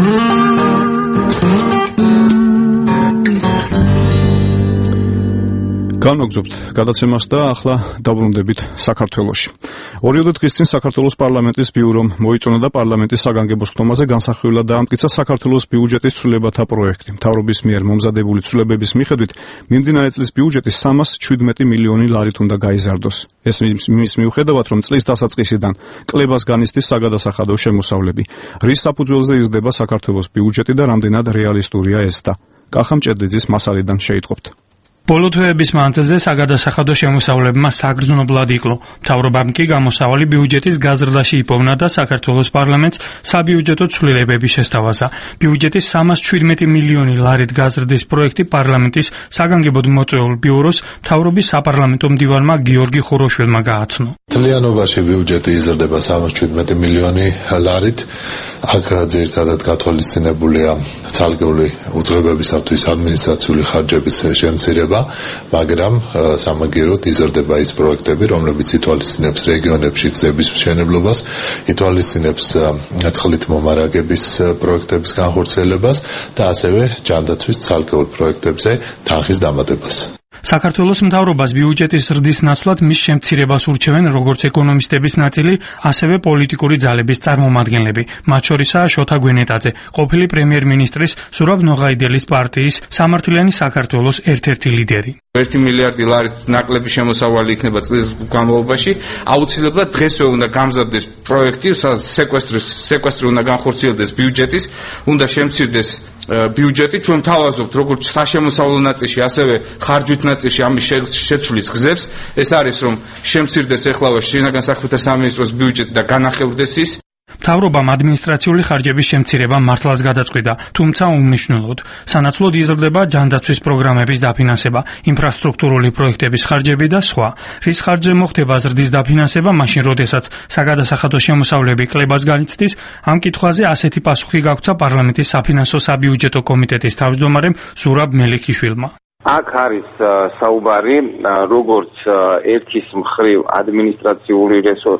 განვაგრძობთ გადაცემას და ახლა დაბრუნდებით საქართველოში. ორიოდე დღის წინ საქართველოს პარლამენტის ბიურომ მოიწონა და პარლამენტის საგანგებო ხდომაზე განსახილველად დაამტკიცა საქართველოს ბიუჯეტის ცვლილებათა პროექტი. მთავრობის მიერ მომზადებული ცვლილებების მიხედვით მიმდინარე წლის ბიუჯეტი სამას შვიდმეტი მილიონი ლარით უნდა გაიზარდოს. ეს მის მიუხედავად, რომ წლის დასაწყისიდან კლებას განიცდის საგადასახადო შემოსავლები. რის საფუძველზე იზრდება საქართველოს ბიუჯეტი და რამდენად რეალისტურია ეს და კახამ ჭედლიძის მასალიდან შეიტყობთ. ბოლო თვეების მანძილზე საგადასახადო შემოსავლებმა საგრძნობლად იკლო. მთავრობამ კი გამოსავალი ბიუჯეტის გაზრდაში იპოვნა და საქართველოს პარლამენტს საბიუჯეტო ცვლილებები შესთავაზა. ბიუჯეტის სამას შვიდმეტი მილიონი ლარით გაზრდის პროექტი პარლამენტის საგანგებოდ მოწვეულ ბიუროს მთავრობის საპარლამენტო მდივანმა გიორგი ხუროშვილმა გააცნო. მთლიანობაში ბიუჯეტი იზრდება სამას შვიდმეტი მილიონი ლარით. აქ ძირითადად გათვალისწინებულია ცალკეული უწყებებისათვის ადმინისტრაციული ხარჯების შემცირება, მაგრამ სამაგიეროდ იზრდება ის პროექტები, რომლებიც ითვალისწინებს რეგიონებში გზების მშენებლობას, ითვალისწინებს წყლით მომარაგების პროექტების განხორციელებას და ასევე ჯანდაცვის ცალკეულ პროექტებზე თანხის დამატებას. საქართველოს მთავრობას ბიუჯეტის ზრდის ნაცვლად მის შემცირებას ურჩევენ როგორც ეკონომისტების ნაწილი, ასევე პოლიტიკური ძალების წარმომადგენლები, მათ შორისაა შოთა გვენეტაძე, ყოფილი პრემიერ-მინისტრის ზურაბ ნოღაიდელის პარტიის სამართლიანი საქართველოს ერთ-ერთი ლიდერი. ერთი მილიარდი ლარით ნაკლები შემოსავალი იქნება წლის განმავლობაში, აუცილებლად დღესვე უნდა გამზადდეს პროექტი, სეკვესტრის სეკვესტრი უნდა განხორციელდეს ბიუჯეტის, უნდა შემცირდეს ბიუჯეტი, ჩვენ თავაზობთ როგორც საშემოსავლო ნაწილში, ასევე ხარჯვით ნაწილში ამის შეცვლის გზებს. ეს არის რომ შემცირდეს ეხლავა შინაგან საქმეთა სამინისტროს ბიუჯეტი და განახევრდეს ის. მთავრობამ ადმინისტრაციული ხარჯების შემცირება მართლაც გადაწყვიტა, თუმცა უმნიშვნელოდ. სანაცვლოდ იზრდება ჯანდაცვის პროგრამების დაფინანსება, ინფრასტრუქტურული პროექტების ხარჯები და სხვა. რის ხარჯზე მოხდება ზრდის დაფინანსება, მაშინ როდესაც საგადასახადო შემოსავლები კლებას განიცდის, ამ კითხვაზე ასეთი პასუხი გაგვცა პარლამენტის საფინანსო საბიუჯეტო კომიტეტის თავმჯდომარემ ზურაბ მელიქიშვილმა. აქ არის საუბარი როგორც ერთის მხრივ ადმინისტრაციული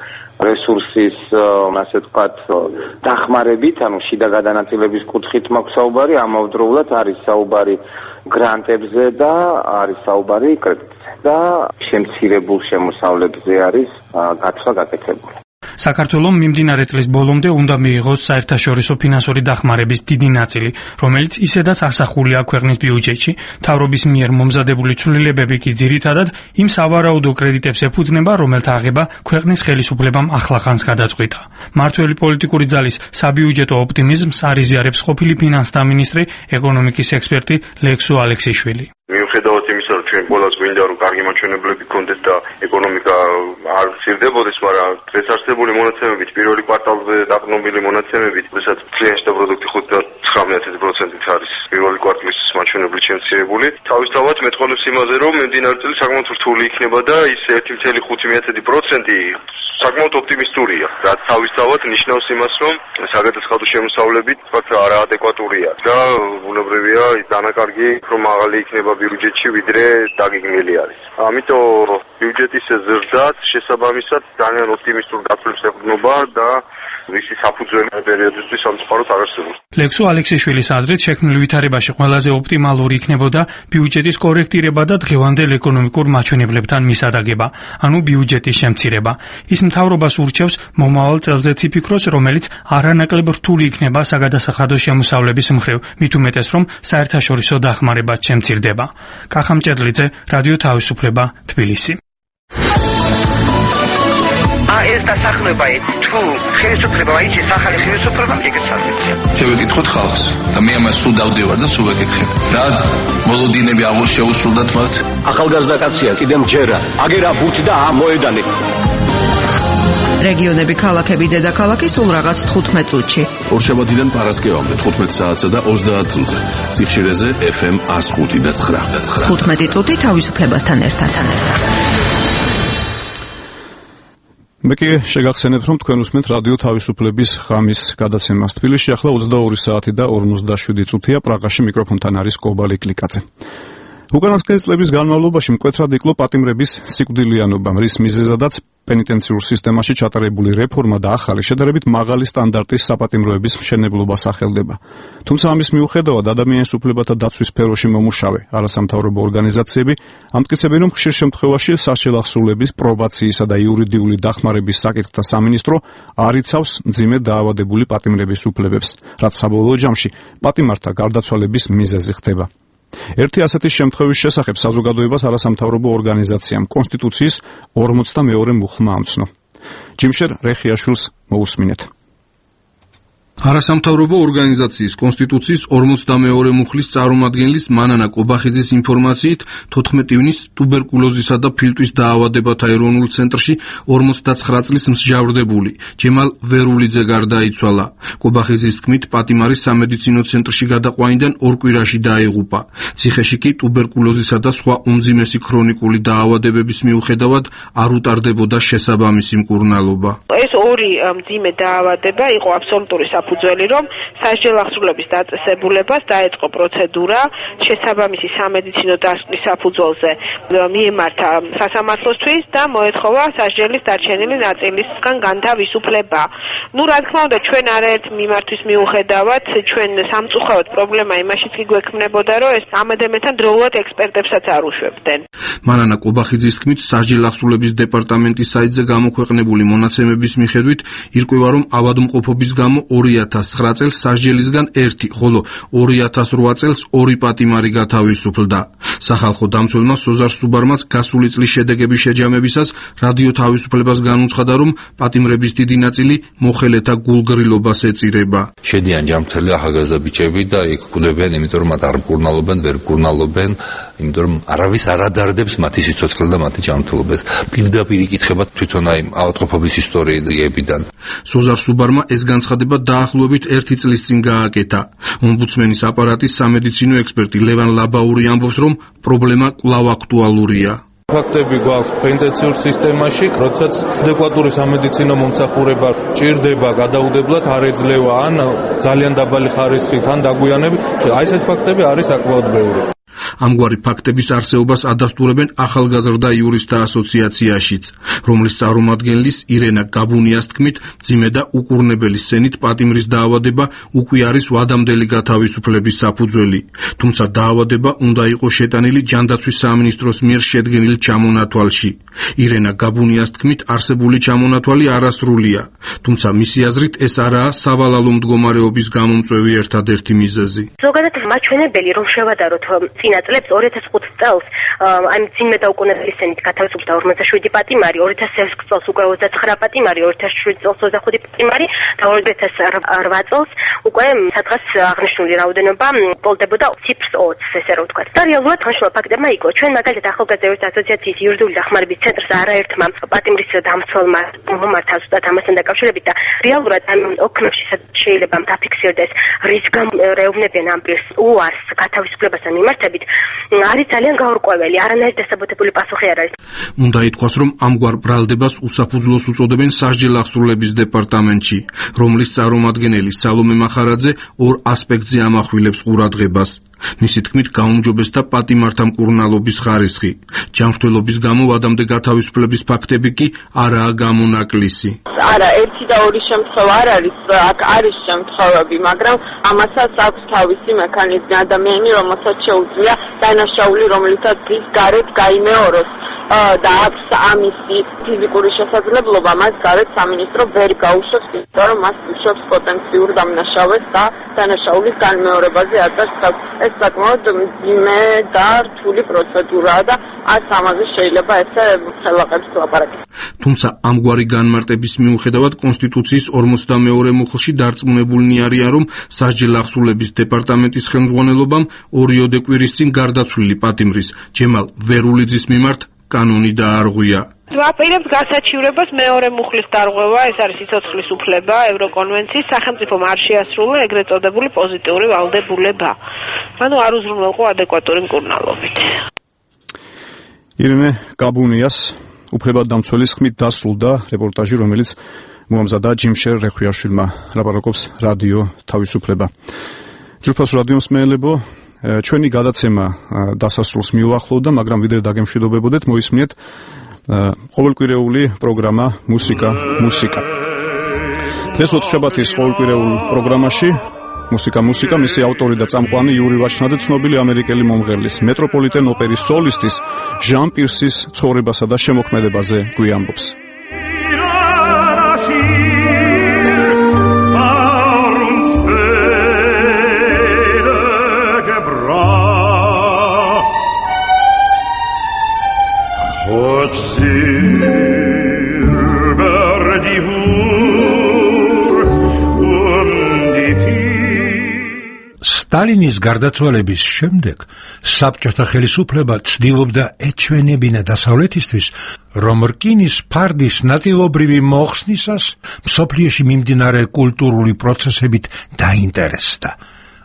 რესურსის, ასე ვთქვათ, დახმარებით, ანუ შიდა გადანაწილების კუთხით მაქვს საუბარი, ამავდროულად არის საუბარი გრანტებზე და არის საუბარი კრედიტზე და შემცირებულ შემოსავლებზე არის გათვლა გაკეთებული. საქართველომ მიმდინარე წლის ბოლომდე უნდა მიიღოს საერთაშორისო ფინანსური დახმარების დიდი ნაწილი, რომელიც ისედაც ასახულია ქვეყნის ბიუჯეტში. მთავრობის მიერ მომზადებული ცვლილებები კი ძირითადად იმ სავარაუდო კრედიტებს ეფუძნება, რომელთა აღება ქვეყნის ხელისუფლებამ ახლახანს გადაწყვიტა. მართველი პოლიტიკური ძალის საბიუჯეტო ოპტიმიზმს არიზიარებს ყოფილი ფინანსთა მინისტრი, ეკონომიკის ექსპერტი ლექსო ალექსიშვილი. მიუხედავად იმისა, რომ ჩვენ ყველას გვინდა რომ კარგი მაჩვენებლები გქონდეს და ეკონომიკა არ მცირდებოდეს, მაგრამ დღეს არსებული მონაცემებით, პირველი კვარტალზე დაყრდნობილი მონაცემებით, როდესაც მთლიანი შტო პროდუქტი ხუთი და ცხრამეტ პროცენტით არის პირველი კვარტლის მაჩვენებლით შემცირებული. თავისთავად მეტყველებს იმაზე, რომ მიმდინარე წელი საკმაოდ რთული იქნება და ის ერთი კoma ხუთი პროცენტი საკმაოდ ოპტიმისტურია, რაც თავისთავად ნიშნავს იმას, რომ საგადასახადო შემოსავლებით თქვათ არაადეკვატურია და ბუნებრივია ის დანაკარგი უფრო მაღალი იქნება ბიუჯეტში, ვიდრე დაგეგმილი არის. ამიტომ ბიუჯეტის ზრდაც შესაბამისად ძალიან ოპტიმისტურ გათვლებს ეყრდნობა და ვისი საფუძველი პერიოდისთვის სამწუხაროდ არ არსებობს. ლექსო ალექსიშვილის აზრით შექმნილ ვითარებაში ყველაზე ოპტიმალური იქნებოდა ბიუჯეტის კორექტირება და დღევანდელ ეკონომიკურ მაჩვენებლებთან მისადაგება, ანუ ბიუჯეტის შემცირება. ის მთავრობას ურჩევს მომავალ წელზეც იფიქროს, რომელიც არანაკლებ რთული იქნება საგადასახადო შემოსავლების მხრივ, მით უმეტეს რომ საერთაშორისო დახმარებაც შემცირდება. კახა მჭედლიძე, რადიო თავისუფლება, თბილისი. ეს დასახლება თუ ხელისუფლება აიჩის ახალი ხელისუფლება გეკეცალია. შევეკითხოთ ხალხს და მე ამას სულ დავდევარ და სულ ვეკითხებ. რა მოლოდინები აღარ შეუსრულდათ მათ? ახალგაზრდა კაცია, კიდე მჯერა. აგერა ბუთი და მოედანი. რეგიონები, ქალაქები, დედაქალაქი სულ რაღაც თხუთმეტ წუთში. ორშაბათიდან პარასკევამდე თხუთმეტ საათსა და ოცდაათ წუთზე. სიხშირეზე ეფ ემ εκას ხუთი და ცხრა. თხუთმეტი წუთი თავისუფლებასთან ერთად. მე კი შეგახსენებთ, რომ თქვენ უსმენთ რადიო თავისუფლების ღამის გადაცემას. თბილისში ახლა ოცდაორი საათი და ორმოცდაშვიდი წუთია, პრაღაში მიკროფონთან არის კობალი კლიკაძე. უკანასკნელი წლების განმავლობაში მკვეთრად იკლო პატიმრების სიკვდილიანობა, რის მიზეზადაც პენიტენციურ სისტემაში ჩატარებული რეფორმა და ახალი შედარებით მაღალი სტანდარტის საპატიმროების მშენებლობა სახელდება. თუმცა ამის მიუხედავად ადამიანის უფლებათა დაცვის სფეროში მომუშავე არასამთავრობო ორგანიზაციები ამტკიცებენ, რომ ხშირ შემთხვევაში საშელახსულების, პრობაციისა და იურიდიული დახმარების საკითხთა სამინისტრო არ იცავს მძიმე დაავადებული პატიმრების უფლებებს, რაც საბოლოო ჯამში პატიმართა გარდაცვალების მიზეზი ხდება. ერთი ასეთი შემთხვევის შესახებ საზოგადოებას არასამთავრობო ორგანიზაციამ კონსტიტუციის ორმოცდამეორე მუხლმა ამცნო. ჯიმშერ რეხიაშვილს მოусმინეთ. არასამთავრობო ორგანიზაციის კონსტიტუციის ორმოცდამეორე მუხლის წარმომადგენლის მანანა კობახიძის ინფორმაციით თოთხმეტი ივნის ტუბერკულოზისა და ფილტვის დაავადებათა ეროვნულ ცენტრში ორმოცდაცხრა წლის მსჯავრდებული ჯემალ ვერულიძე გარდაიცვალა. კობახიძის თქმით, პატიმარი სამედიცინო ცენტრში გადაყვანიდან ორ კვირაში დაიღუპა. ციხეში კი ტუბერკულოზისა და სხვა უმძიმესი ქრონიკული დაავადებების მიუხედავად არ უტარდებოდა შესაბამისი მკურნალობა. ეს ორი მძიმე დაავადება იყო აბსოლუტური საფუძველი, რომ სასჯელ აღსრულების დაწესებულებას დაეწყო პროცედურა შესაბამისი სამედიცინო დასკვნის საფუძველზე მიემართა სასამართლოსთვის და მოეთხოვა სასჯელის დარჩენილი ნაწილისგან განთავისუფლება. ნუ რა თქმა უნდა, ჩვენ არაერთ მიმართვის მიუხედავად, ჩვენ სამწუხაროდ პრობლემა იმაშიც კი გვექმნებოდა, რომ ეს ამადემეთან დროულად ექსპერტებსაც არ უშვებდნენ. მანანა კობახიძის თქმით, სასჯელ აღსრულების დეპარტამენტის საიტზე გამოქვეყნებული მონაცემების მიხედვით ირკვევა, რომ ავადმყოფობის გამო ორი ათას ცხრა წელს სასჯელისგან ერთი, ხოლო ორი ათას რვა წელს ორი პატიმარი გათავისუფლდა. სახალხო დამცველმა სოზარ სუბარმაც გასული წლის შედეგების შეჯამებისას რადიო თავისუფლებას განუცხადა, რომ პატიმრების დიდი ნაწილი მოხელეთა გულგრილობას ეწირება. შედიან ჯანმრთელი ახალგაზრდა ბიჭები და იქ კვდებიან, იმიტომ რომ მათ არ მკურნალობენ, ვერ მკურნალობენ, იმიტომ რომ არავის არ ადარდებს მათი სიცოცხლე და მათი ჯანმრთელობას. პირდაპირ იკითხება თვითონ აი ავადმყოფობის ისტორიებიდან. სოზარ სუბარმა ეს განცხადება დაახლოებით ერთი წლის წინ გააკეთა. ომბუდსმენის აპარატის სამედიცინო ექსპერტი ლევან ლაბაური ამბობს, რომ პრობლემა კვლავ აქტუალურია. ფაქტები გვაქვს პენდენციურ სისტემაში, როდესაც ადეკვატური სამედიცინო მომსახურება ჭირდება გადაუდებლად, არ ეძლევა ან ძალიან დაბალი ხარისხით ან დაგვიანებით, აი ესეთ ფაქტები არის საკმაოდ ბევრი. ამგვარი ფაქტების არსებობას ადასტურებენ ახალგაზრდა იურისტთა ასოციაციაშიც, რომლის წარმომადგენლის ირენა გაბუნიას თქმით, მძიმე და უკურნებელი სცენით პატიმრის დაავადება უკვე არის ვადამდელი გათავისუფლების საფუძველი. თუმცა დაავადება უნდა იყოს შეტანილი ჯანდაცვის სამინისტროს მიერ შედგენილ ჩამონათვალში. ირენა გაბუნიას თქმით, არსებული ჩამონათვალი არასრულია, თუმცა მისი აზრით ეს არაა სავალალო მდგომარეობის გამომწვევი ერთადერთი მიზეზი. ზოგადად მაჩვენებელი რომ შევადაროთ წინა წლებს ორი ათას ხუთ წელს ამ ძიმე და უკურნებელი სცენით გათავისუფლდა ორმოცდაშვიდი პატიმარი, ორი ათას ექვსი წელს უკვე ოცდაცხრა პატიმარი, ორი ათას შვიდი წელს ოცდახუთი პატიმარი და ორი ათას რვა წელს უკვე სადღაც აღნიშნული რაოდენობა პოლდებოდა ციფრს ოცს, ესე რომ ვთქვათ. და რეალურად განშულა ფაქტებმა იყო, ჩვენ მაგალითად ახალგაზრდა იურისტთა ასოციაციის იურიდიული დახმარების ცენტრს არაერთმა პატიმრის დამცველმა მომართა ზუსტად ამასთან დაკავშირებით და რეალურად ამ ოქმებში შეიძლება დაფიქსირდეს რის გამო რეუბნებიან ამ პირს უარს გათავისუფლებასთან მიმართებით, არის ძალიან გაურკვეველი, არანაირი დასაბუთებული პასუხი არ არის. უნდა ითქვას, რომ ამგვარ ბრალდებას უსაფუძვლოს უწოდებენ სასჯელ აღსრულების დეპარტამენტში, რომლის წარმომადგენელი სალომე მახარაძე ორ ასპექტზე ამახვილებს ყურადღებას. მისი თქმით, გაუმჯობესდა პატიმართა მკურნალობის ხარისხი. ჯანმრთელობის გამო ვადამდე გათავისუფლების ფაქტები კი არაა გამონაკლისი. არა, ერთი და ორი შემთხვევა არ არის, აქ არის შემთხვევები, მაგრამ ამასაც აქვს თავისი მექანიზმი, ადამიანი, რომელსაც შეუძლია დანაშაული, რომელიცაც ის გარეთ გაიმეოროს და აქვს ამისი ფიზიკური შესაძლებლობა, მას გარეთ სამინისტრო ვერ გაუშვებს, იმიტომ რომ მას უშვებს პოტენციურ დამნაშავეს და დანაშაულის განმეორებაზე აწევს. ეს საკმაოდ მძიმე და რთული პროცედურაა და ას ამაზე შეიძლება ესე ხელაყებს ლაპარაკი. თუმცა ამგვარი განმარტების მიუხედავად კონსტიტუციის ორმოცდამეორე მუხლში დარწმუნებულნი არიან, რომ სასჯელ აღსრულების დეპარტამენტის ხელმძღვანელობამ ორიოდე კვირის წინ გარდაცვლილი პატიმრის ჯემალ ვერულიძის მიმართ კანონი დაარღვია. ვაპირებთ გასაჩივრებას მეორე მუხლის დარღვევა, ეს არის სიცოცხლის უფლება, ევროკონვენციის სახელმწიფომ არ შეასრულა ეგრეთ წოდებული პოზიტიური ვალდებულება. ანუ არ უზრუნველყო ადეკვატური მკურნალობით. ირენე გაბუნიას უფლებადამცველის ხმით დასრულდა რეპორტაჟი, რომელიც მოამზადა ჯიმშერ რეხვიაშვილმა, ლაპარაკობს რადიო თავისუფლება. ჯგუფოს რადიო მსმენელებო, ჩვენი გადაცემა დასასრულს მიუახლოვდა, მაგრამ ვიდრე დაგემშვიდობებოდეთ, მოისმინეთ ყოველკვირეული პროგრამა მუსიკა მუსიკა. დღეს ოთხშაბათის ყოველკვირეულ პროგრამაში მუსიკა მუსიკა მისი ავტორი და წამყვანი იური ვაჩნაძე ცნობილი ამერიკელი მომღერლის მეტროპოლიტენ ოპერის სოლისტის ჟან პირსის ცხოვრებასა და შემოქმედებაზე გვიამბობს. სტალინის გარდაცვალების შემდეგ საბჭოთა ხელისუფლება ცდილობდა ეჩვენებინა დასავლეთისთვის, რომ რკინის ფარდის ნაწილობრივი მოხსნისას მსოფლიოში მიმდინარე კულტურული პროცესებით დაინტერესდა.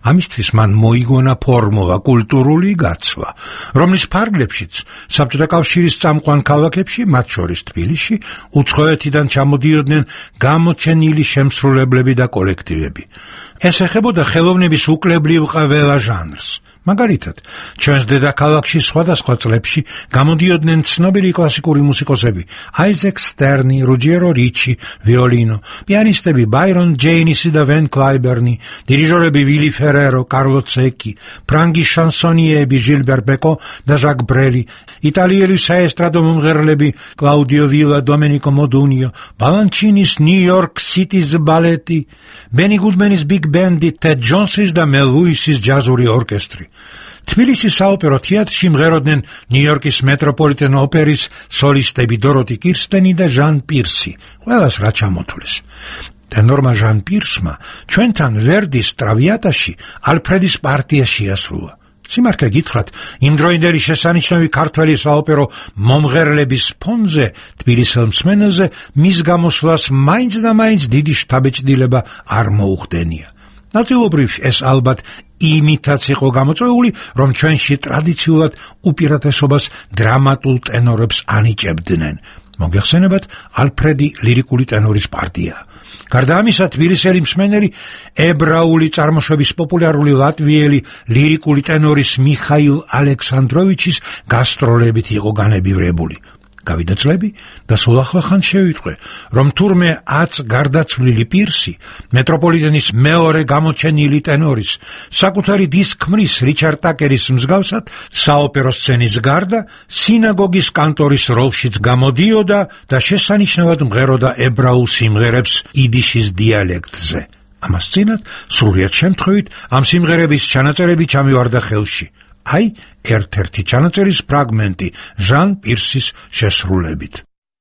ამისთვის მან მოიგონა ფორმულა კულტურული გაცვლა, რომლის ფარგლებშიც საბჭოთა კავშირის წამყვან ქალაქებში, მათ შორის თბილისში, უცხოეთიდან ჩამოდიოდნენ გამოჩენილი შემსრულებლები და კოლექტივები. ეს ეხებოდა ხელოვნების უკლებრივ ყველა ჟანრს. მაგალითად, ჩვენს დედაქალაქში სხვადასხვა წლებში გამოდიოდნენ ცნობილი კლასიკური მუსიკოსები აიზეკ სტერნი, რუჯიერო რიჩი, ვიოლინო, პიანისტები ბაირონ ჯეინისი და ვენ კლაიბერნი, დირიჟორები ვილი ფერერო, კარლო ცეკი, ფრანგი შანსონიეები ჟილბერ ბეკო და ჟაკ ბრელი, იტალიელი საესტრადო მომღერლები კლაუდიო ვილა, დომენიკო მოდუნიო, ბალანჩინის ნიუ-იორკ სიტის ბალეტი, ბენი გუდმენის ბიგ ბენდი, ტედ ჯონსის და მელ ლუისის ჯაზური ორკესტრი. თბილისის საოპერო თეატრში მღეროდნენ ნიუ-იორკის მეტროპოლიტენ ოპერის სოლისტები დოროტი კირსტენი და ჟან პირსი, ყველას რა ჩამოთვლეს. ტენორმა ჟან პირსმა ჩვენთან ვერდის ტრავიატაში ალფრედის პარტია შეასრულა. სიმართლე გითხრათ, იმდროინდელი შესანიშნავი ქართველი საოპერო მომღერლების ფონზე თბილისელ მსმენელზე მის გამოსვლას მაინც და მაინც დიდი შთაბეჭდილება არ მოუხდენია. ნაწილობრივ ეს ალბათ იმითაც იყო გამოწვეული, რომ ჩვენში ტრადიციულად უპირატესობას დრამატულ ტენორებს ანიჭებდნენ. მოგეხსენებათ ალფრედი ლირიკული ტენორის პარტია. გარდა ამისა, თბილისელი მსმენელი ებრაული წარმოშობის პოპულარული ლატვიელი ლირიკული ტენორის მიხაილ ალექსანდროვიჩის გასტროლებით იყო განებივრებული. გავიდა წლები და სულ ახლახან შევიტყვე, რომ თურმე ათს გარდაცვლილი პირსი, მეტროპოლიტენის მეორე გამოჩენილი ტენორის, საკუთარი დისკმრის რიჩარდ ტაკერის მსგავსად, საოპერო სცენის გარდა, სინაგოგის კანტორის როლშიც გამოდიოდა და შესანიშნავად მღეროდა ებრაულ სიმღერებს იდიშის დიალექტზე. ამას წინათ, სრულიად შემთხვევით, ამ სიმღერების ჩანაწერები ჩამივარდა ხელში. აი, ერთ-ერთი ჩანაწერის ფრაგმენტი ჟან პირსის შესრულებით.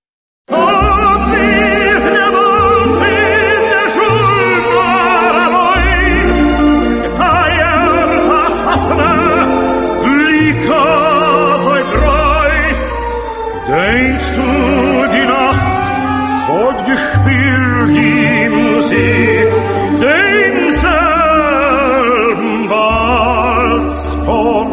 Denkst du die Nacht, hat gespielt die Musik, denselben Walz von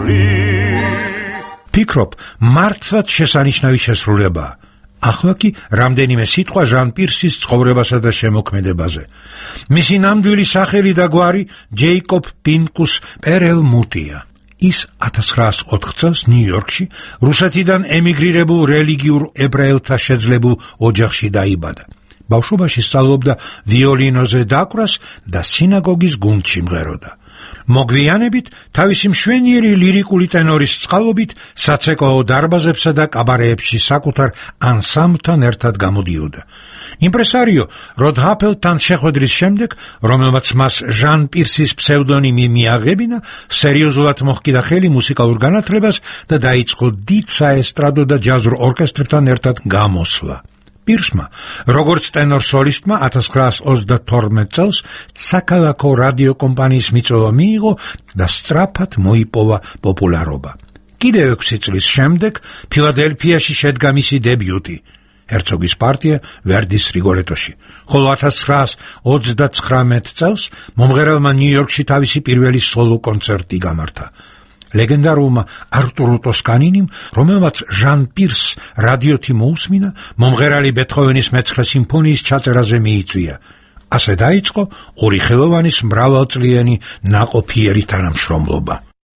ფიქრობ, მართლაც შესანიშნავი შესრულებაა. ახლა კი რამდენიმე სიტყვა ჟან პირსის ცხოვრებასა და შემოქმედებაზე. მისი ნამდვილი სახელი და გვარი ჯეიკობ პინკუს პერელმუტია. ის ათას ცხრაასი ოთხ წელს ნიუ-იორკში რუსეთიდან ემიგრირებულ რელიგიურ ებრაელთა შეძლებულ ოჯახში დაიბადა. ბავშვობაში სწავლობდა ვიოლინოზე დაკვრას და სინაგოგის გუნდში მღეროდა. მოგვიანებით თავისი მშვენიერი ლირიკული ტენორის წყალობით საცეკვაო დარბაზებსა და კაბარეებში საკუთარ ანსამბლთან ერთად გამოდიოდა. იმპრესარიო როდ ჰაფელთან შეხვედრის შემდეგ, რომელმაც მას ჟან პირსის ფსევდონიმი მიაღებინა, სერიოზულად მოჰკიდა ხელი მუსიკალურ განათლებას და დაიწყო დიდ საესტრადო და ჯაზურ ორკესტრებთან ერთად გამოსვლა. პირსმა, როგორც ტენორ სოლისტმა ათას ცხრაასი ოცდათორმეტ წელს საქალაქო რადიო კომპანიის მიწვევა მიიღო და სწრაფად მოიპოვა პოპულარობა. კიდევ ექვსი წლის შემდეგ ფილადელფიაში შედგა მისი დებიუტი, ჰერცოგის პარტია ვერდის რიგოლეტოში, ხოლო ათას ცხრაასი ოცდაცხრამეტ წელს მომღერალმა ნიუ-იორკში თავისი პირველი სოლო კონცერტი გამართა. ლეგენდარულმა არტურო ტოსკანინიმ, რომელმაც ჟან პირს რადიოთი მოусმინა, მომღერალი ბეთჰოვენის მეცხრე სიმფონიის ჩაწერაზე მიიწვია. ასე დაიწყო ორი ხელოვანის მრავალწლიანი ნაყოფიერი თანამშრომლობა.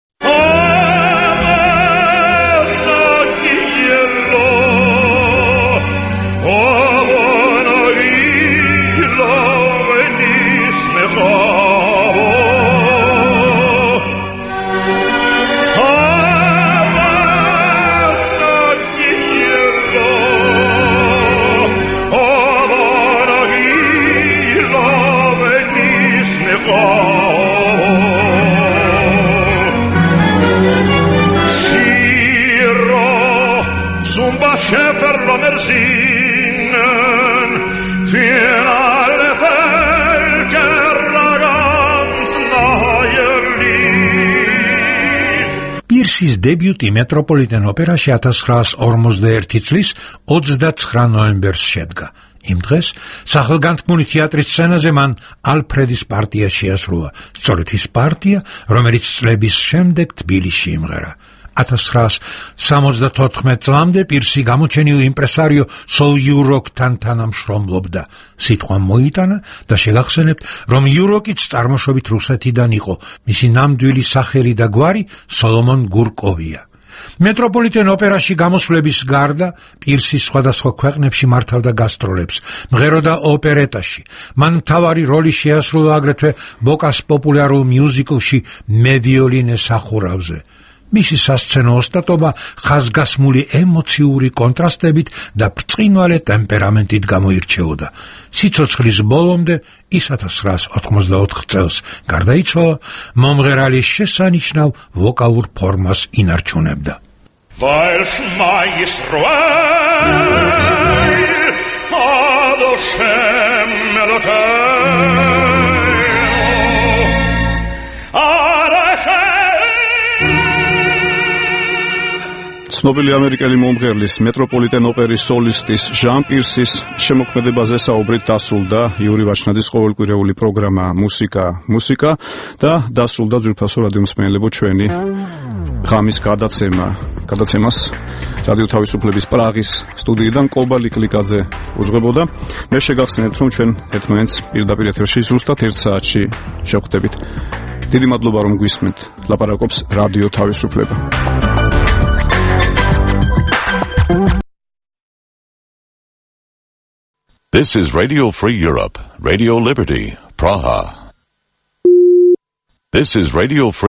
პირსის დებიუტი მეტროპოლიტენ ოპერაში ათას ცხრაასი ორმოცდაერთი წლის ოცდაცხრა ნოემბერს შედგა. იმ დღეს სახელგანთქმული თეატრის სცენაზე მან ალფრედის პარტია შეასრულა, სწორედ ის პარტია, რომელიც წლების შემდეგ თბილისში იმღერა. ათას ცხრაას სამოცდათოთხმეტ წლამდე პირსი გამოჩენილ იმპრესარიო სოლ იუროკთან თანამშრომლობდა. სიტყვა მოიტანა და შეგახსენებთ, რომ იუროკიც წარმოშობით რუსეთიდან იყო. მისი ნამდვილი სახელი და გვარი სოლომონ გურკოვია. მეტროპოლიტენ ოპერაში გამოსვლების გარდა პირსი სხვადასხვა ქვეყნებში მართავდა გასტროლებს, მღეროდა ოპერეტაში. მან მთავარი როლი შეასრულა აგრეთვე ბოკას პოპულარულ მიუზიკლში მე ვიოლინე სახურავზე. მისი სასცენო ოსტატობა ხაზგასმული ემოციური კონტრასტებით და ბრწყინვალე ტემპერამენტით გამოირჩეოდა. სიცოცხლის ბოლომდე ის ათას ცხრაას ოთხმოცდაოთხ წელს გარდაიცვალა, მომღერალის შესანიშნავ ვოკალურ ფორმას ინარჩუნებდა. Weil Shema Yisrael Adoshem ცნობილი ამერიკელი მომღერლის მეტროპოლიტენ ოპერის სოლისტის ჟან პირსის შემოქმედებაზე საუბრით დასრულდა იური ვაჩნაძის ყოველკვირეული პროგრამა მუსიკა მუსიკა და დასრულდა ძვირფასო რადიო მსმენელებო ჩვენი ღამის გადაცემა გადაცემას რადიო თავისუფლების პრაღის სტუდიიდან კობალი კლიკაძე უძღვებოდა. მე შეგახსენებთ, რომ ჩვენ ერთმანეთს პირდაპირ ეთერში ზუსტად ერთ საათში შევხვდებით. დიდი მადლობა, რომ გვისმენთ. ლაპარაკობს რადიო თავისუფლება. This is Radio Free Europe, Radio Liberty, Praha. This is Radio Free